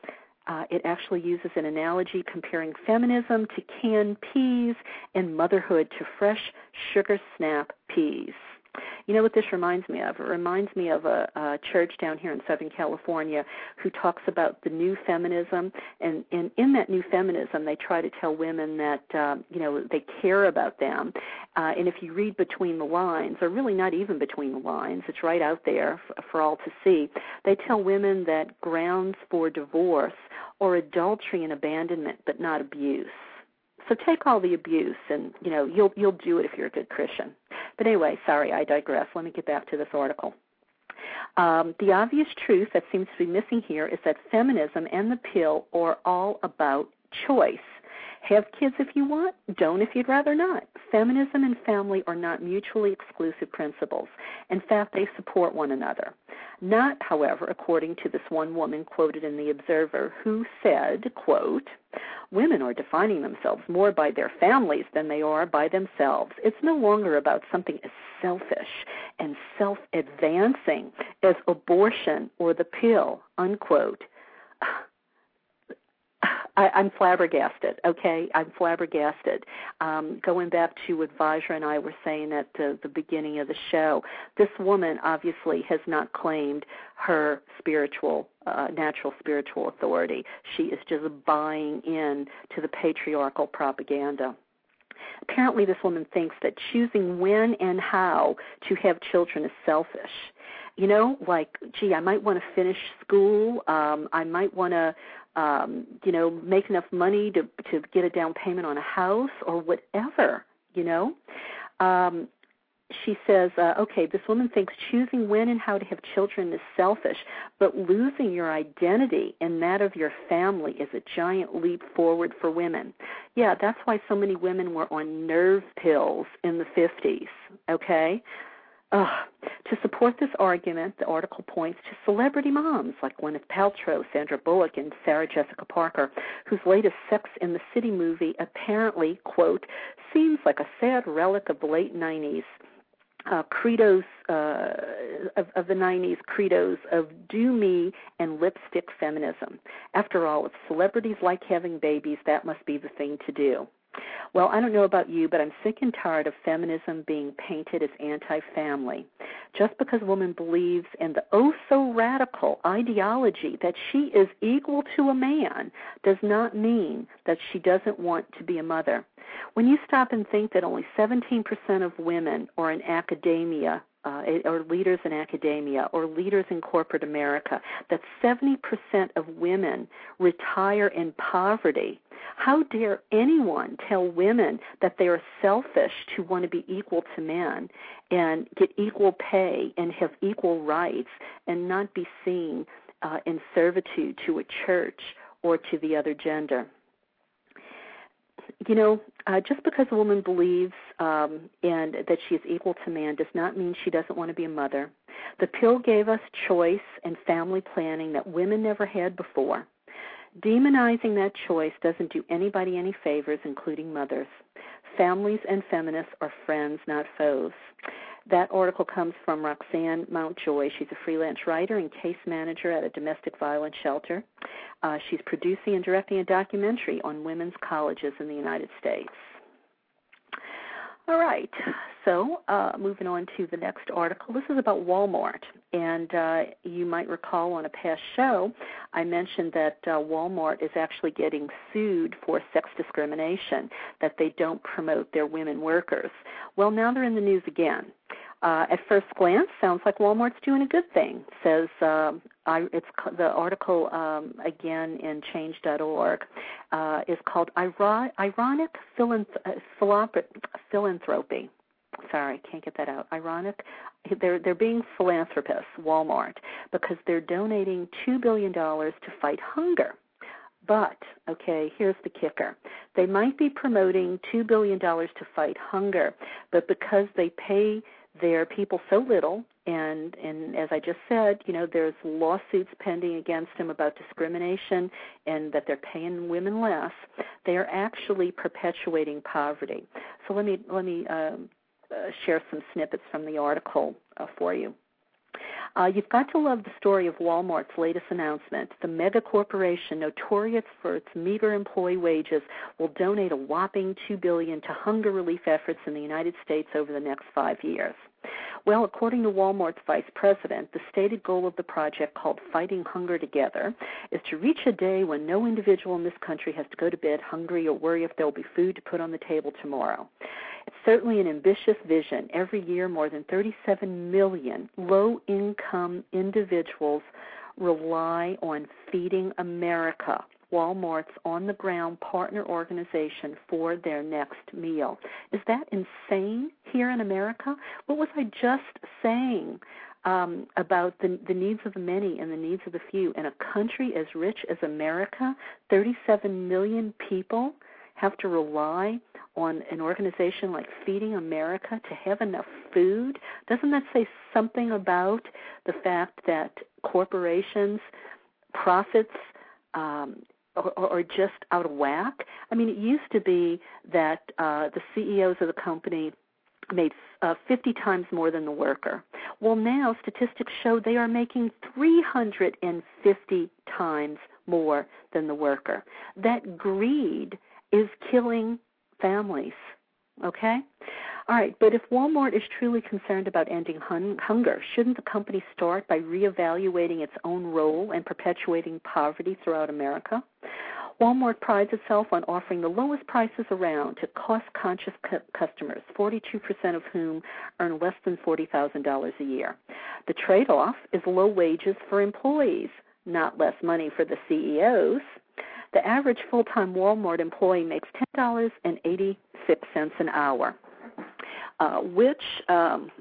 Uh, it actually uses an analogy comparing feminism to canned peas and motherhood to fresh sugar snap peas. You know what this reminds me of? It reminds me of a, a church down here in Southern California who talks about the new feminism, and, and in that new feminism, they try to tell women that, uh, you know, they care about them. Uh, and if you read between the lines, or really not even between the lines, it's right out there for, for all to see, they tell women that grounds for divorce are adultery and abandonment, but not abuse. So take all the abuse, and you know you'll you'll do it if you're a good Christian. But anyway, sorry, I digress. Let me get back to this article. Um, the obvious truth that seems to be missing here is that feminism and the pill are all about choice. Have kids if you want, don't if you'd rather not. Feminism and family are not mutually exclusive principles. In fact, they support one another. Not, however, according to this one woman quoted in The Observer, who said, quote, women are defining themselves more by their families than they are by themselves. It's no longer about something as selfish and self-advancing as abortion or the pill, unquote. I, I'm flabbergasted, okay? I'm flabbergasted. Um, going back to what Vajra and I were saying at the, the beginning of the show, this woman obviously has not claimed her spiritual, uh, natural spiritual authority. She is just buying in to the patriarchal propaganda. Apparently this woman thinks that choosing when and how to have children is selfish. You know, like, gee, I might want to finish school. Um, I might want to, um, you know, make enough money to to get a down payment on a house or whatever, you know. Um, she says, uh, okay, this woman thinks choosing when and how to have children is selfish, but losing your identity and that of your family is a giant leap forward for women. Yeah, that's why so many women were on nerve pills in the fifties, okay? Uh, to support this argument, the article points to celebrity moms like Gwyneth Paltrow, Sandra Bullock, and Sarah Jessica Parker, whose latest Sex and the City movie apparently, quote, seems like a sad relic of the late nineties. Uh, credos uh, of, of the nineties, credos of do me and lipstick feminism. After all, if celebrities like having babies, that must be the thing to do. Well, I don't know about you, but I'm sick and tired of feminism being painted as anti-family. Just because a woman believes in the oh-so-radical ideology that she is equal to a man does not mean that she doesn't want to be a mother. When you stop and think that only seventeen percent of women are in academia, uh, or leaders in academia, or leaders in corporate America, that seventy percent of women retire in poverty, how dare anyone tell women that they are selfish to want to be equal to men and get equal pay and have equal rights and not be seen uh, in servitude to a church or to the other gender? You know, uh, just because a woman believes um, and that she is equal to man does not mean she doesn't want to be a mother. The pill gave us choice and family planning that women never had before. Demonizing that choice doesn't do anybody any favors, including mothers. Families and feminists are friends, not foes. That article comes from Roxanne Mountjoy. She's a freelance writer and case manager at a domestic violence shelter. Uh, she's producing and directing a documentary on women's colleges in the United States. All right, so uh, moving on to the next article. This is about Walmart, and uh, you might recall on a past show I mentioned that uh, Walmart is actually getting sued for sex discrimination, that they don't promote their women workers. Well, now they're in the news again. Uh, at first glance, sounds like Walmart's doing a good thing. It says uh, I, it's the article um, again in change dot org uh, is called Iro- Ironic Philanth- Philanthropy. Sorry, can't get that out. Ironic. They're they're being philanthropists, Walmart, because they're donating two billion dollars to fight hunger. But, okay, here's the kicker. They might be promoting two billion dollars to fight hunger, but because they pay their people so little, and, and as I just said, you know, there's lawsuits pending against them about discrimination and that they're paying women less, they are actually perpetuating poverty. So let me, let me um, uh, share some snippets from the article uh, for you. Uh, you've got to love the story of Walmart's latest announcement. The mega corporation, notorious for its meager employee wages, will donate a whopping two billion dollars to hunger relief efforts in the United States over the next five years. Well, according to Walmart's vice president, the stated goal of the project, called Fighting Hunger Together, is to reach a day when no individual in this country has to go to bed hungry or worry if there will be food to put on the table tomorrow. It's certainly an ambitious vision. Every year, more than thirty-seven million low-income individuals rely on Feeding America, Walmart's on-the-ground partner organization, for their next meal. Is that insane here in America? What was I just saying um, about the, the needs of the many and the needs of the few? In a country as rich as America, thirty-seven million people have to rely on an organization like Feeding America to have enough food? Doesn't that say something about the fact that corporations' profits um, are, are just out of whack? I mean, it used to be that uh, the C E Os of the company made uh, fifty times more than the worker. Well, now statistics show they are making three hundred fifty times more than the worker. That greed is killing families, okay? All right, but if Walmart is truly concerned about ending hun- hunger, shouldn't the company start by reevaluating its own role in perpetuating poverty throughout America? Walmart prides itself on offering the lowest prices around to cost-conscious cu- customers, forty-two percent of whom earn less than forty thousand dollars a year. The trade-off is low wages for employees, not less money for the C E Os. The average full-time Walmart employee makes ten dollars and eighty-six cents an hour, uh, which, um,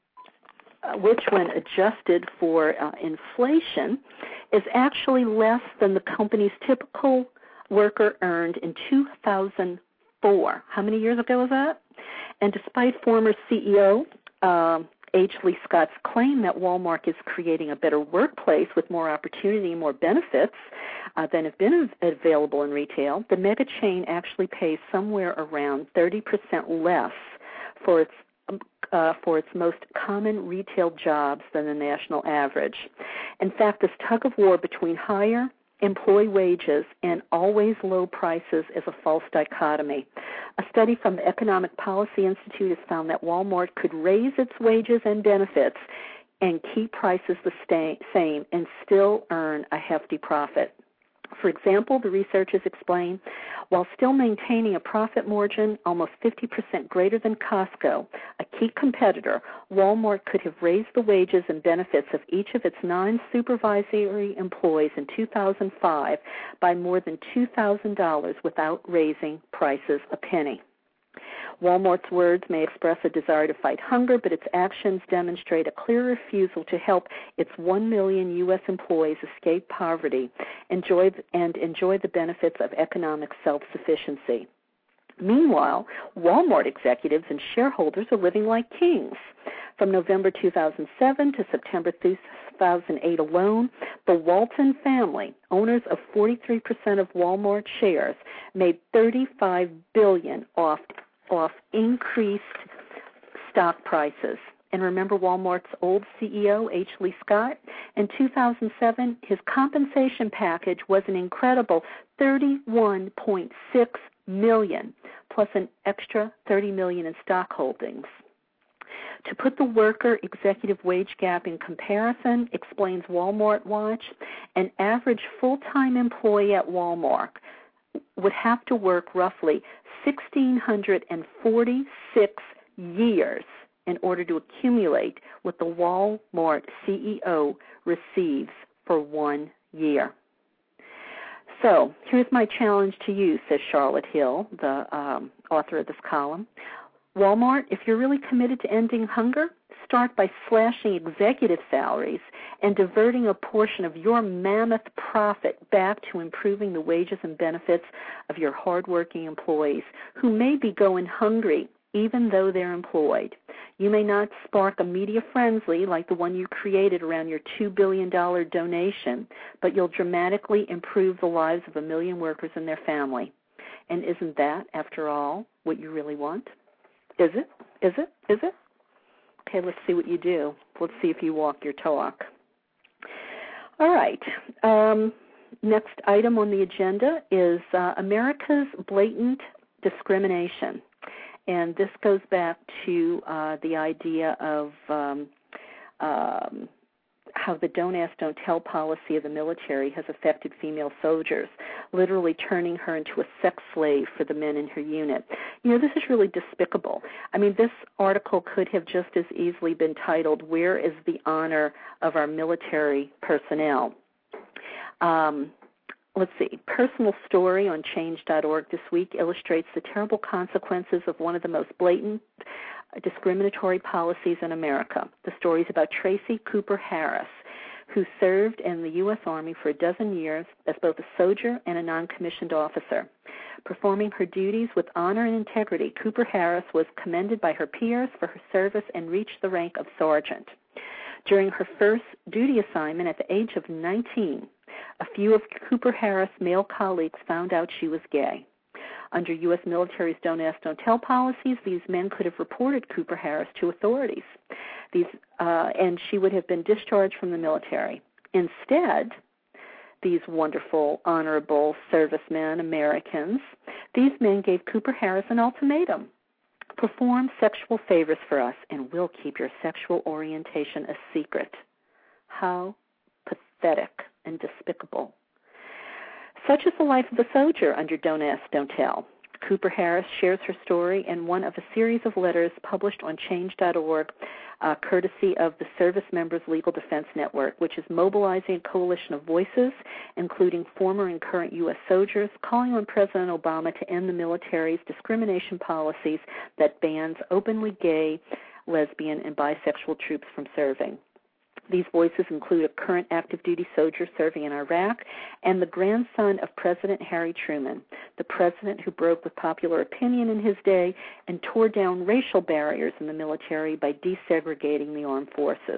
uh, which, when adjusted for uh, inflation, is actually less than the company's typical worker earned in two thousand four. How many years ago was that? And despite former C E O um, H. Lee Scott's claim that Walmart is creating a better workplace with more opportunity and more benefits uh, than have been available in retail, the mega chain actually pays somewhere around thirty percent less for its uh, for its most common retail jobs than the national average. In fact, this tug of war between higher employee wages and always low prices is a false dichotomy. A study from the Economic Policy Institute has found that Walmart could raise its wages and benefits and keep prices the sta- same and still earn a hefty profit. For example, the researchers explain, while still maintaining a profit margin almost fifty percent greater than Costco, a key competitor, Walmart could have raised the wages and benefits of each of its non-supervisory employees in two thousand five by more than two thousand dollars without raising prices a penny. Walmart's words may express a desire to fight hunger, but its actions demonstrate a clear refusal to help its one million U S employees escape poverty enjoy, and enjoy the benefits of economic self-sufficiency. Meanwhile, Walmart executives and shareholders are living like kings. From November two thousand seven to September two thousand eight alone, the Walton family, owners of forty-three percent of Walmart shares, made thirty-five billion dollars off off increased stock prices. And remember Walmart's old C E O, H. Lee Scott? In two thousand seven, his compensation package was an incredible thirty-one point six million dollars, plus an extra thirty million dollars in stock holdings. To put the worker-executive wage gap in comparison, explains Walmart Watch, an average full-time employee at Walmart would have to work roughly one thousand six hundred forty-six years in order to accumulate what the Walmart C E O receives for one year. So here's my challenge to you, says Charlotte Hill, the um, author of this column. Walmart, if you're really committed to ending hunger, start by slashing executive salaries and diverting a portion of your mammoth profit back to improving the wages and benefits of your hardworking employees who may be going hungry even though they're employed. You may not spark a media frenzy like the one you created around your two billion dollars donation, but you'll dramatically improve the lives of a million workers and their family. And isn't that, after all, what you really want? Is it? Is it? Is it? Okay, let's see what you do. Let's see if you walk your talk. All right. Um, next item on the agenda is uh, America's blatant discrimination. And this goes back to uh, the idea of um, um, how the don't ask, don't tell policy of the military has affected female soldiers, literally turning her into a sex slave for the men in her unit. You know, this is really despicable. I mean, this article could have just as easily been titled, "Where is the Honor of Our Military Personnel?" Um, let's see. Personal story on change dot org this week illustrates the terrible consequences of one of the most blatant discriminatory policies in America. The story is about Tracy Cooper Harris, who served in the U S Army for a dozen years as both a soldier and a non-commissioned officer. Performing her duties with honor and integrity, Cooper Harris was commended by her peers for her service and reached the rank of sergeant. During her first duty assignment at the age of nineteen, a few of Cooper Harris' male colleagues found out she was gay. Under U S military's don't ask, don't tell policies, these men could have reported Cooper Harris to authorities, These, uh, and she would have been discharged from the military. Instead, these wonderful, honorable servicemen, Americans, these men gave Cooper Harris an ultimatum. Perform sexual favors for us, and we'll keep your sexual orientation a secret. How pathetic and despicable. Such is the life of the soldier under Don't Ask, Don't Tell. Cooper Harris shares her story in one of a series of letters published on change dot org, uh, courtesy of the Service Members Legal Defense Network, which is mobilizing a coalition of voices, including former and current U S soldiers, calling on President Obama to end the military's discrimination policies that bans openly gay, lesbian, and bisexual troops from serving. These voices include a current active duty soldier serving in Iraq and the grandson of President Harry Truman, the president who broke with popular opinion in his day and tore down racial barriers in the military by desegregating the armed forces.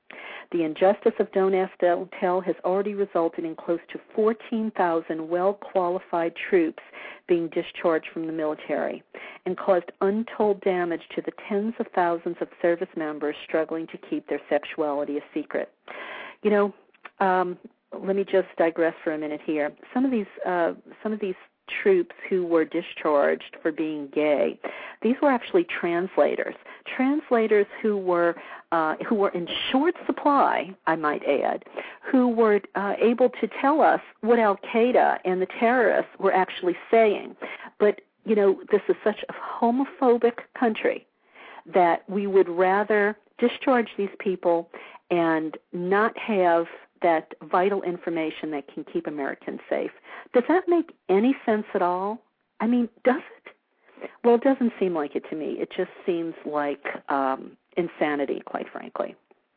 The injustice of Don't Ask, Don't Tell has already resulted in close to fourteen thousand well-qualified troops being discharged from the military and caused untold damage to the tens of thousands of service members struggling to keep their sexuality a secret. You know, um, let me just digress for a minute here. Some of these, uh, some of these troops who were discharged for being gay, these were actually translators, translators who were uh, who were in short supply, I might add, who were uh, able to tell us what Al-Qaeda and the terrorists were actually saying. But, you know, this is such a homophobic country that we would rather discharge these people and not have that vital information that can keep Americans safe. Does that make any sense at all? I mean, does it? Well, it doesn't seem like it to me. It just seems like um, insanity, quite frankly.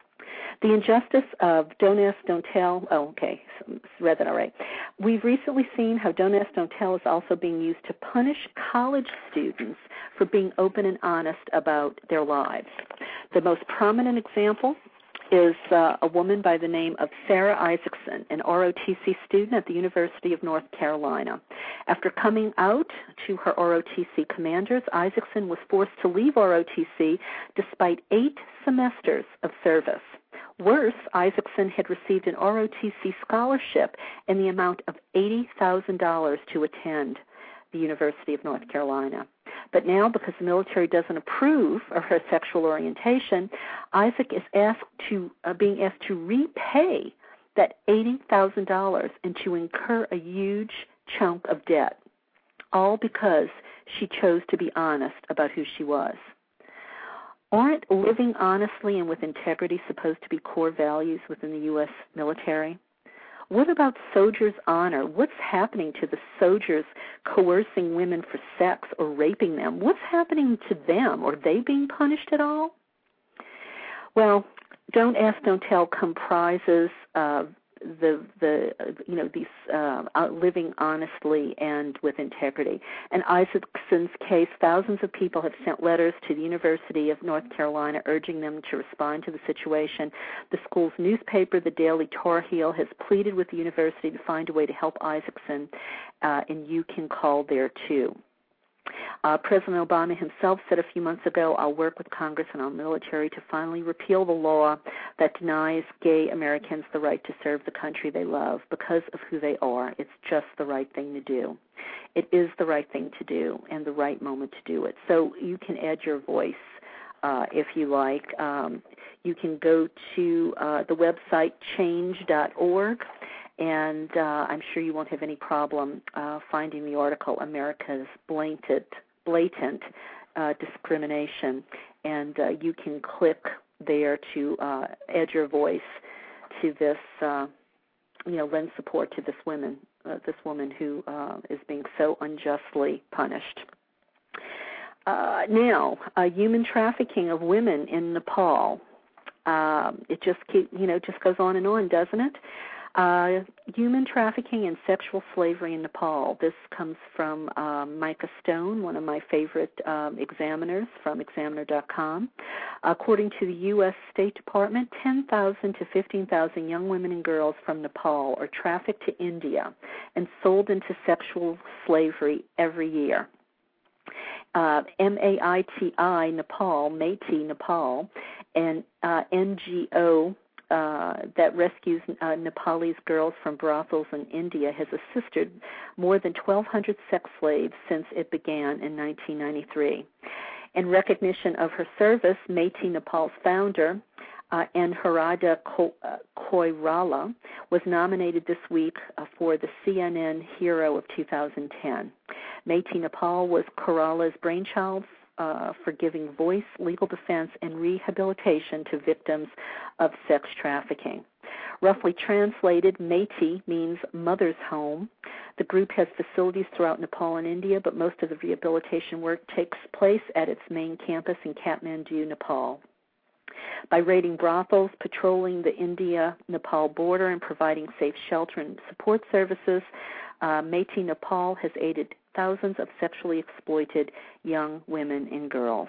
The injustice of Don't Ask, Don't Tell, oh, okay, so read that all right. We've recently seen how Don't Ask, Don't Tell is also being used to punish college students for being open and honest about their lives. The most prominent example is uh, a woman by the name of Sarah Isaacson, an R O T C student at the University of North Carolina. After coming out to her R O T C commanders, Isaacson was forced to leave R O T C despite eight semesters of service. Worse, Isaacson had received an R O T C scholarship in the amount of eighty thousand dollars to attend the University of North Carolina. But now, because the military doesn't approve of her sexual orientation, Isaac is asked to uh, being asked to repay that eighty thousand dollars and to incur a huge chunk of debt, all because she chose to be honest about who she was. Aren't living honestly and with integrity supposed to be core values within the U S military? What about soldiers' honor? What's happening to the soldiers coercing women for sex or raping them? What's happening to them? Are they being punished at all? Well, Don't Ask, Don't Tell comprises uh, the the you know these uh, living honestly and with integrity. In Isaacson's case, thousands of people have sent letters to the University of North Carolina urging them to respond to the situation. The school's newspaper, the Daily Tar Heel, has pleaded with the university to find a way to help Isaacson, uh, and you can call there too. Uh, President Obama himself said a few months ago, I'll work with Congress and our military to finally repeal the law that denies gay Americans the right to serve the country they love because of who they are. It's just the right thing to do. It is the right thing to do and the right moment to do it. So you can add your voice uh, if you like. Um, you can go to uh, the website change dot org, and uh, I'm sure you won't have any problem uh, finding the article, America's Blatant, blatant uh, Discrimination, and uh, you can click there to uh, add your voice to this, uh, you know, lend support to this woman, uh, this woman who uh, is being so unjustly punished. Uh, now, uh, human trafficking of women in Nepal. Um, it just keep, you know, just goes on and on, doesn't it? Uh, human trafficking and sexual slavery in Nepal. This comes from um, Micah Stone, one of my favorite um, examiners from examiner dot com. According to the U S State Department, ten thousand to fifteen thousand young women and girls from Nepal are trafficked to India and sold into sexual slavery every year. Uh, M A I T I Nepal, Métis Nepal, an uh, N G O uh, that rescues uh, Nepalese girls from brothels in India, has assisted more than twelve hundred sex slaves since it began in nineteen ninety-three. In recognition of her service, Métis Nepal's founder, uh, Anuradha Koirala, was nominated this week uh, for the C N N Hero of two thousand ten. Métis Nepal was Koirala's brainchild uh, for giving voice, legal defense, and rehabilitation to victims of sex trafficking. Roughly translated, Métis means mother's home. The group has facilities throughout Nepal and India, but most of the rehabilitation work takes place at its main campus in Kathmandu, Nepal. By raiding brothels, patrolling the India-Nepal border, and providing safe shelter and support services, uh, Métis Nepal has aided thousands of sexually exploited young women and girls.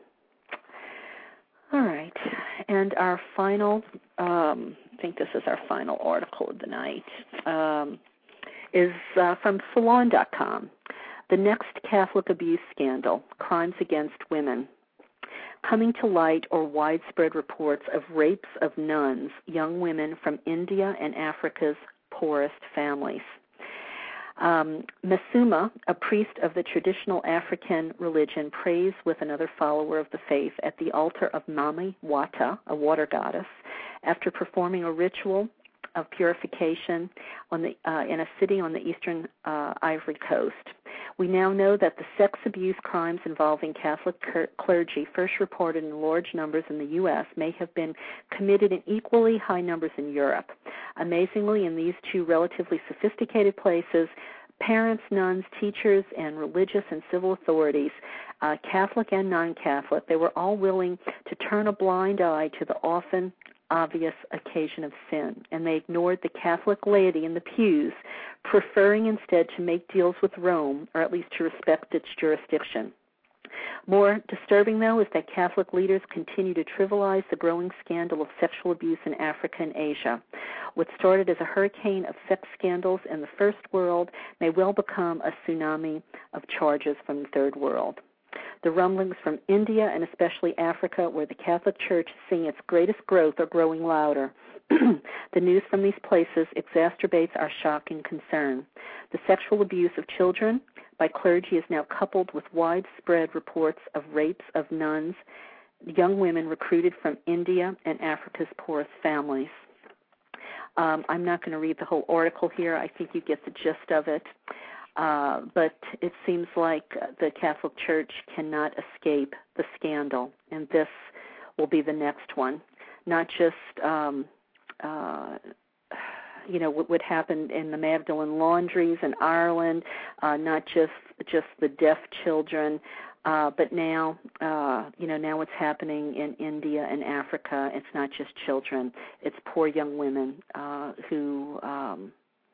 All right, and our final, um, I think this is our final article of the night, um, is uh, from Salon dot com. The next Catholic abuse scandal, crimes against women. Coming to light are widespread reports of rapes of nuns, young women from India and Africa's poorest families. Um, Masuma, a priest of the traditional African religion, prays with another follower of the faith at the altar of Mami Wata, a water goddess, after performing a ritual of purification on the, uh, in a city on the eastern uh, Ivory Coast. We now know that the sex abuse crimes involving Catholic clergy, first reported in large numbers in the U S, may have been committed in equally high numbers in Europe. Amazingly, in these two relatively sophisticated places, parents, nuns, teachers, and religious and civil authorities, uh, Catholic and non-Catholic, they were all willing to turn a blind eye to the often obvious occasion of sin, and they ignored the Catholic laity in the pews, preferring instead to make deals with Rome, or at least to respect its jurisdiction. More disturbing, though, is that Catholic leaders continue to trivialize the growing scandal of sexual abuse in Africa and Asia. What started as a hurricane of sex scandals in the First World may well become a tsunami of charges from the Third World. The rumblings from India and especially Africa, where the Catholic Church is seeing its greatest growth, are growing louder. The news from these places exacerbates our shock and concern. The sexual abuse of children by clergy is now coupled with widespread reports of rapes of nuns, young women recruited from India and Africa's poorest families. Um, I'm not going to read the whole article here. I think you get the gist of it. Uh, but it seems like the Catholic Church cannot escape the scandal, and this will be the next one. Not just, um, uh, you know, what, what happened in the Magdalene laundries in Ireland, uh, not just just the deaf children, uh, but now, uh, you know, now what's happening in India and Africa. It's not just children; it's poor young women uh, who. Um,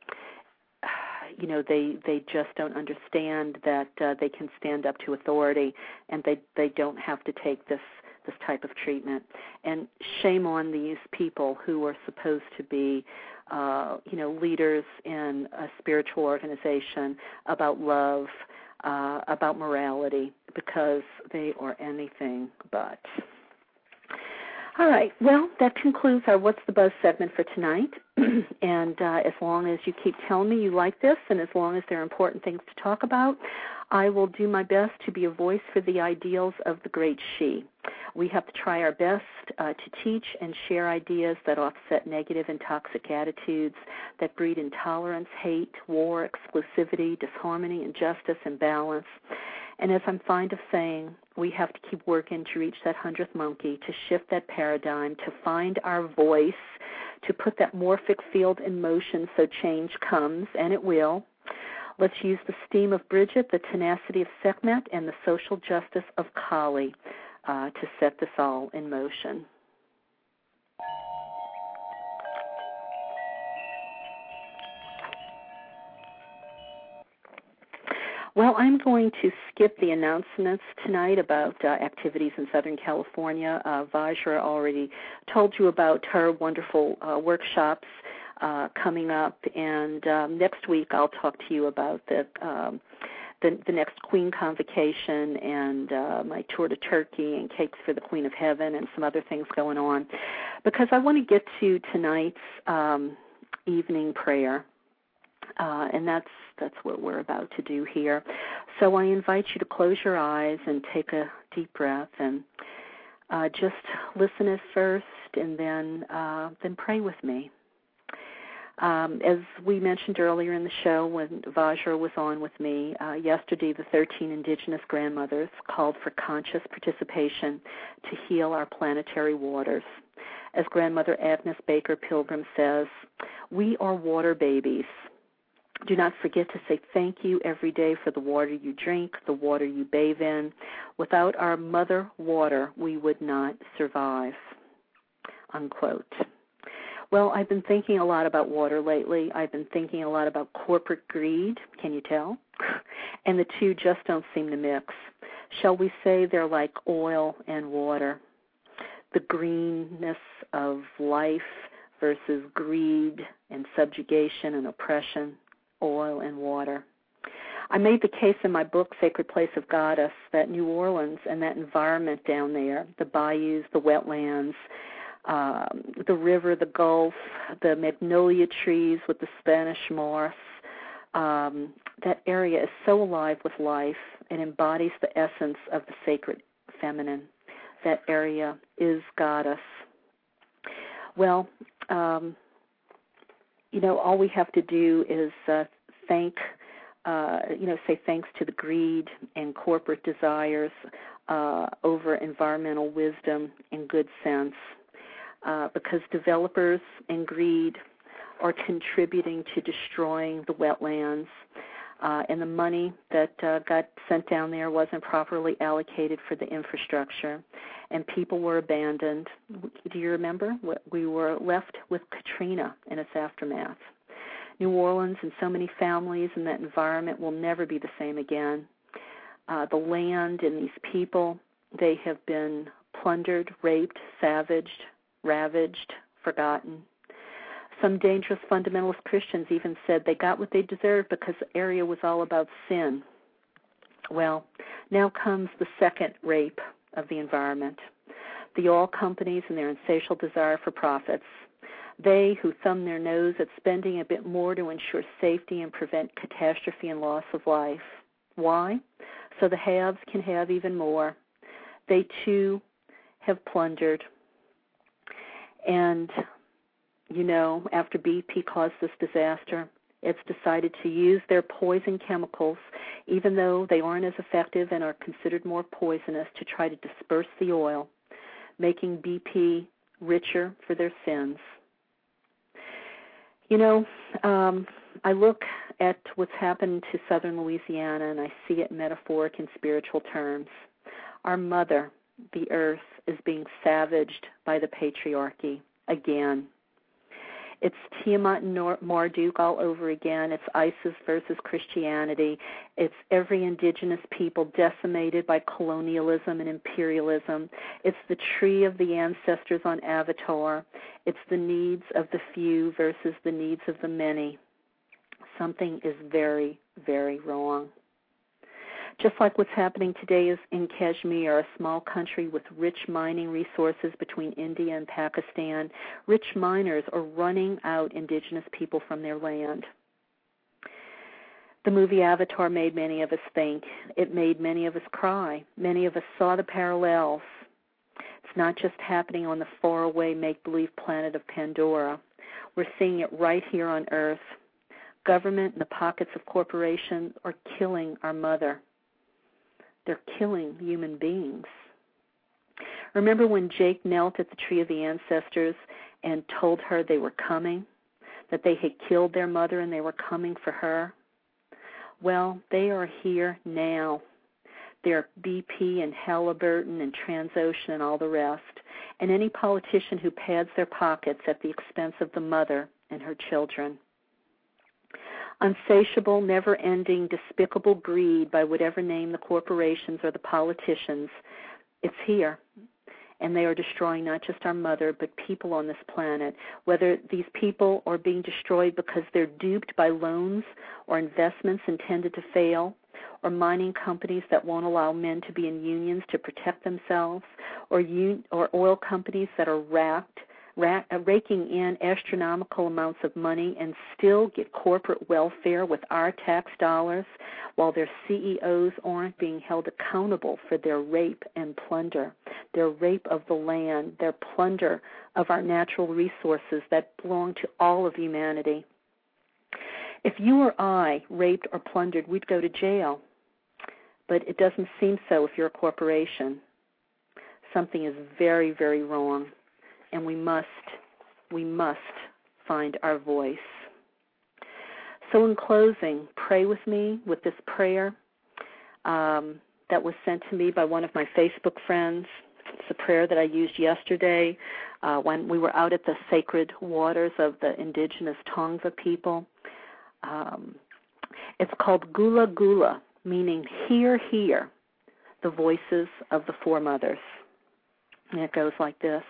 You know, they, they just don't understand that uh, they can stand up to authority, and they, they don't have to take this, this type of treatment. And shame on these people who are supposed to be, uh, you know, leaders in a spiritual organization about love, uh, about morality, because they are anything but. All right, well, that concludes our What's the Buzz segment for tonight. And uh, as long as you keep telling me you like this, and as long as there are important things to talk about, I will do my best to be a voice for the ideals of the great she. We have to try our best uh, to teach and share ideas that offset negative and toxic attitudes that breed intolerance, hate, war, exclusivity, disharmony, injustice, imbalance. And as I'm fond of saying, we have to keep working to reach that hundredth monkey, to shift that paradigm, to find our voice, to put that morphic field in motion so change comes, and it will. Let's use the steam of Bridget, the tenacity of Sekhmet, and the social justice of Kali uh, to set this all in motion. Well, I'm going to skip the announcements tonight about uh, activities in Southern California. Uh, Vajra already told you about her wonderful uh, workshops uh, coming up, and um, next week I'll talk to you about the um, the, the next Queen Convocation and uh, my tour to Turkey and Cakes for the Queen of Heaven and some other things going on, because I want to get to tonight's um, evening prayer. Uh, and that's that's what we're about to do here. So I invite you to close your eyes and take a deep breath and uh, just listen at first, and then uh, then pray with me. Um, as we mentioned earlier in the show when Vajra was on with me, uh, yesterday the thirteen indigenous grandmothers called for conscious participation to heal our planetary waters. As Grandmother Agnes Baker Pilgrim says, we are water babies. Do not forget to say thank you every day for the water you drink, the water you bathe in. Without our mother water, we would not survive, unquote. Well, I've been thinking a lot about water lately. I've been thinking a lot about corporate greed, can you tell? And the two just don't seem to mix. Shall we say they're like oil and water? The greenness of life versus greed and subjugation and oppression. Oil and water. I made the case in my book, Sacred Place of Goddess, that New Orleans and that environment down there, the bayous, the wetlands, um, the river, the Gulf, the magnolia trees with the Spanish moss, um, that area is so alive with life. It embodies the essence of the sacred feminine. That area is Goddess. Well, um, you know, all we have to do is uh, thank, uh, you know, say thanks to the greed and corporate desires uh, over environmental wisdom and good sense, uh, because developers and greed are contributing to destroying the wetlands, uh, and the money that uh, got sent down there wasn't properly allocated for the infrastructure, and people were abandoned. Do you remember? We were left with Katrina and its aftermath. New Orleans and so many families in that environment will never be the same again. Uh, the land and these people, they have been plundered, raped, savaged, ravaged, forgotten. Some dangerous fundamentalist Christians even said they got what they deserved because the area was all about sin. Well, now comes the second rape of the environment. The oil companies and their insatiable desire for profits. They who thumb their nose at spending a bit more to ensure safety and prevent catastrophe and loss of life. Why? So the haves can have even more. They too have plundered. And you know, after B P caused this disaster, it's decided to use their poison chemicals, even though they aren't as effective and are considered more poisonous, to try to disperse the oil, making B P richer for their sins. You know, um, I look at what's happened to southern Louisiana, and I see it metaphoric and spiritual terms. Our mother, the earth, is being savaged by the patriarchy again. It's Tiamat and Marduk all over again. It's ISIS versus Christianity. It's every indigenous people decimated by colonialism and imperialism. It's the tree of the ancestors on Avatar. It's the needs of the few versus the needs of the many. Something is very, very wrong. Just like what's happening today is in Kashmir, a small country with rich mining resources between India and Pakistan, rich miners are running out indigenous people from their land. The movie Avatar made many of us think. It made many of us cry. Many of us saw the parallels. It's not just happening on the faraway make-believe planet of Pandora. We're seeing it right here on Earth. Government and the pockets of corporations are killing our mother. They're killing human beings. Remember when Jake knelt at the tree of the ancestors and told her they were coming, that they had killed their mother and they were coming for her? Well, they are here now. They're B P and Halliburton and Transocean and all the rest, and any politician who pads their pockets at the expense of the mother and her children. Unsatiable, never-ending, despicable greed by whatever name the corporations or the politicians, it's here. And they are destroying not just our mother, but people on this planet. Whether these people are being destroyed because they're duped by loans or investments intended to fail, or mining companies that won't allow men to be in unions to protect themselves, or un- or oil companies that are racked, ra- uh, raking in astronomical amounts of money and still get corporate welfare with our tax dollars, while their C E Os aren't being held accountable for their rape and plunder, their rape of the land, their plunder of our natural resources that belong to all of humanity. If you or I raped or plundered, we'd go to jail. But it doesn't seem so if you're a corporation. Something is very, very wrong, and we must, we must find our voice. So in closing, pray with me with this prayer um, that was sent to me by one of my Facebook friends. It's a prayer that I used yesterday uh, when we were out at the sacred waters of the indigenous Tongva people. Um, it's called Gula Gula, meaning hear, hear, the voices of the foremothers. And it goes like this.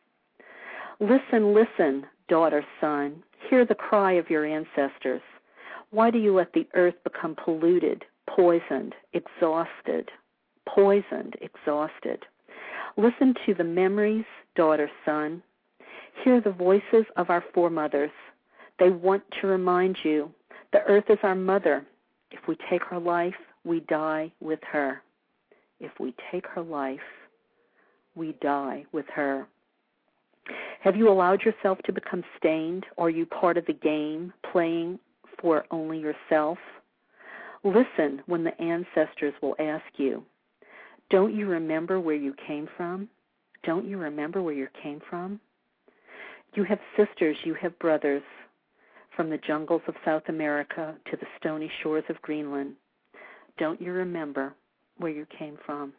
Listen, listen, daughter, son, hear the cry of your ancestors. Why do you let the earth become polluted, poisoned, exhausted, poisoned, exhausted? Listen to the memories, daughter, son. Hear the voices of our foremothers. They want to remind you the earth is our mother. If we take her life, we die with her. If we take her life, we die with her. Have you allowed yourself to become stained? Or are you part of the game, playing for only yourself? Listen when the ancestors will ask you, don't you remember where you came from? Don't you remember where you came from? You have sisters, you have brothers, from the jungles of South America to the stony shores of Greenland. Don't you remember where you came from?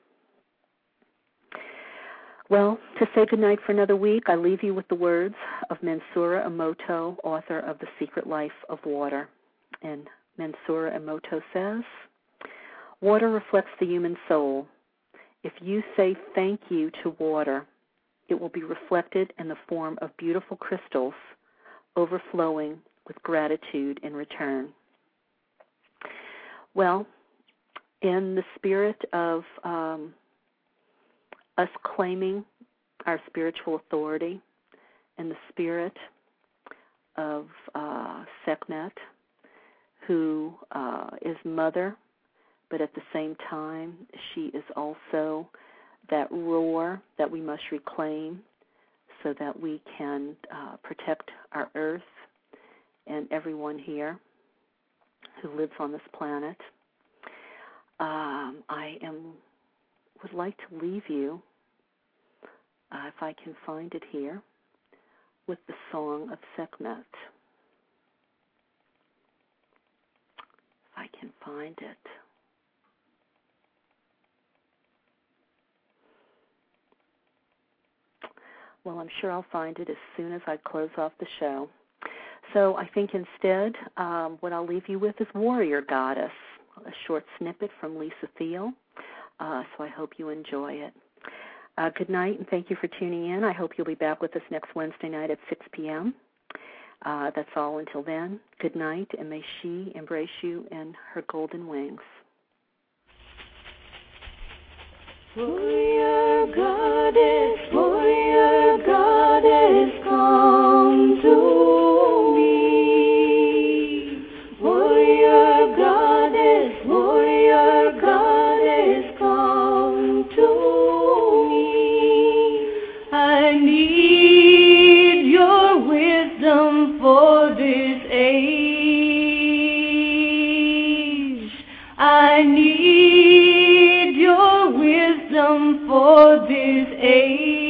Well, to say goodnight for another week, I leave you with the words of Mansoura Emoto, author of The Secret Life of Water. And Mansoura Emoto says, water reflects the human soul. If you say thank you to water, it will be reflected in the form of beautiful crystals overflowing with gratitude in return. Well, in the spirit of um, us claiming our spiritual authority, in the spirit of uh, Sekhmet, who uh, is mother, but at the same time, she is also that roar that we must reclaim so that we can uh, protect our earth and everyone here who lives on this planet. Um, I am would like to leave you, uh, if I can find it here, with the Song of Sekhmet. If I can find it. Well, I'm sure I'll find it as soon as I close off the show. So I think instead um, what I'll leave you with is Warrior Goddess, a short snippet from Lisa Thiel. Uh, so I hope you enjoy it. Uh, good night, and thank you for tuning in. I hope you'll be back with us next Wednesday night at six p.m. Uh, that's all until then. Good night, and may she embrace you in her golden wings. Warrior goddess, warrior goddess, come to me. Warrior goddess, warrior goddess, come to me. I need your wisdom for this age. I need your wisdom for this age.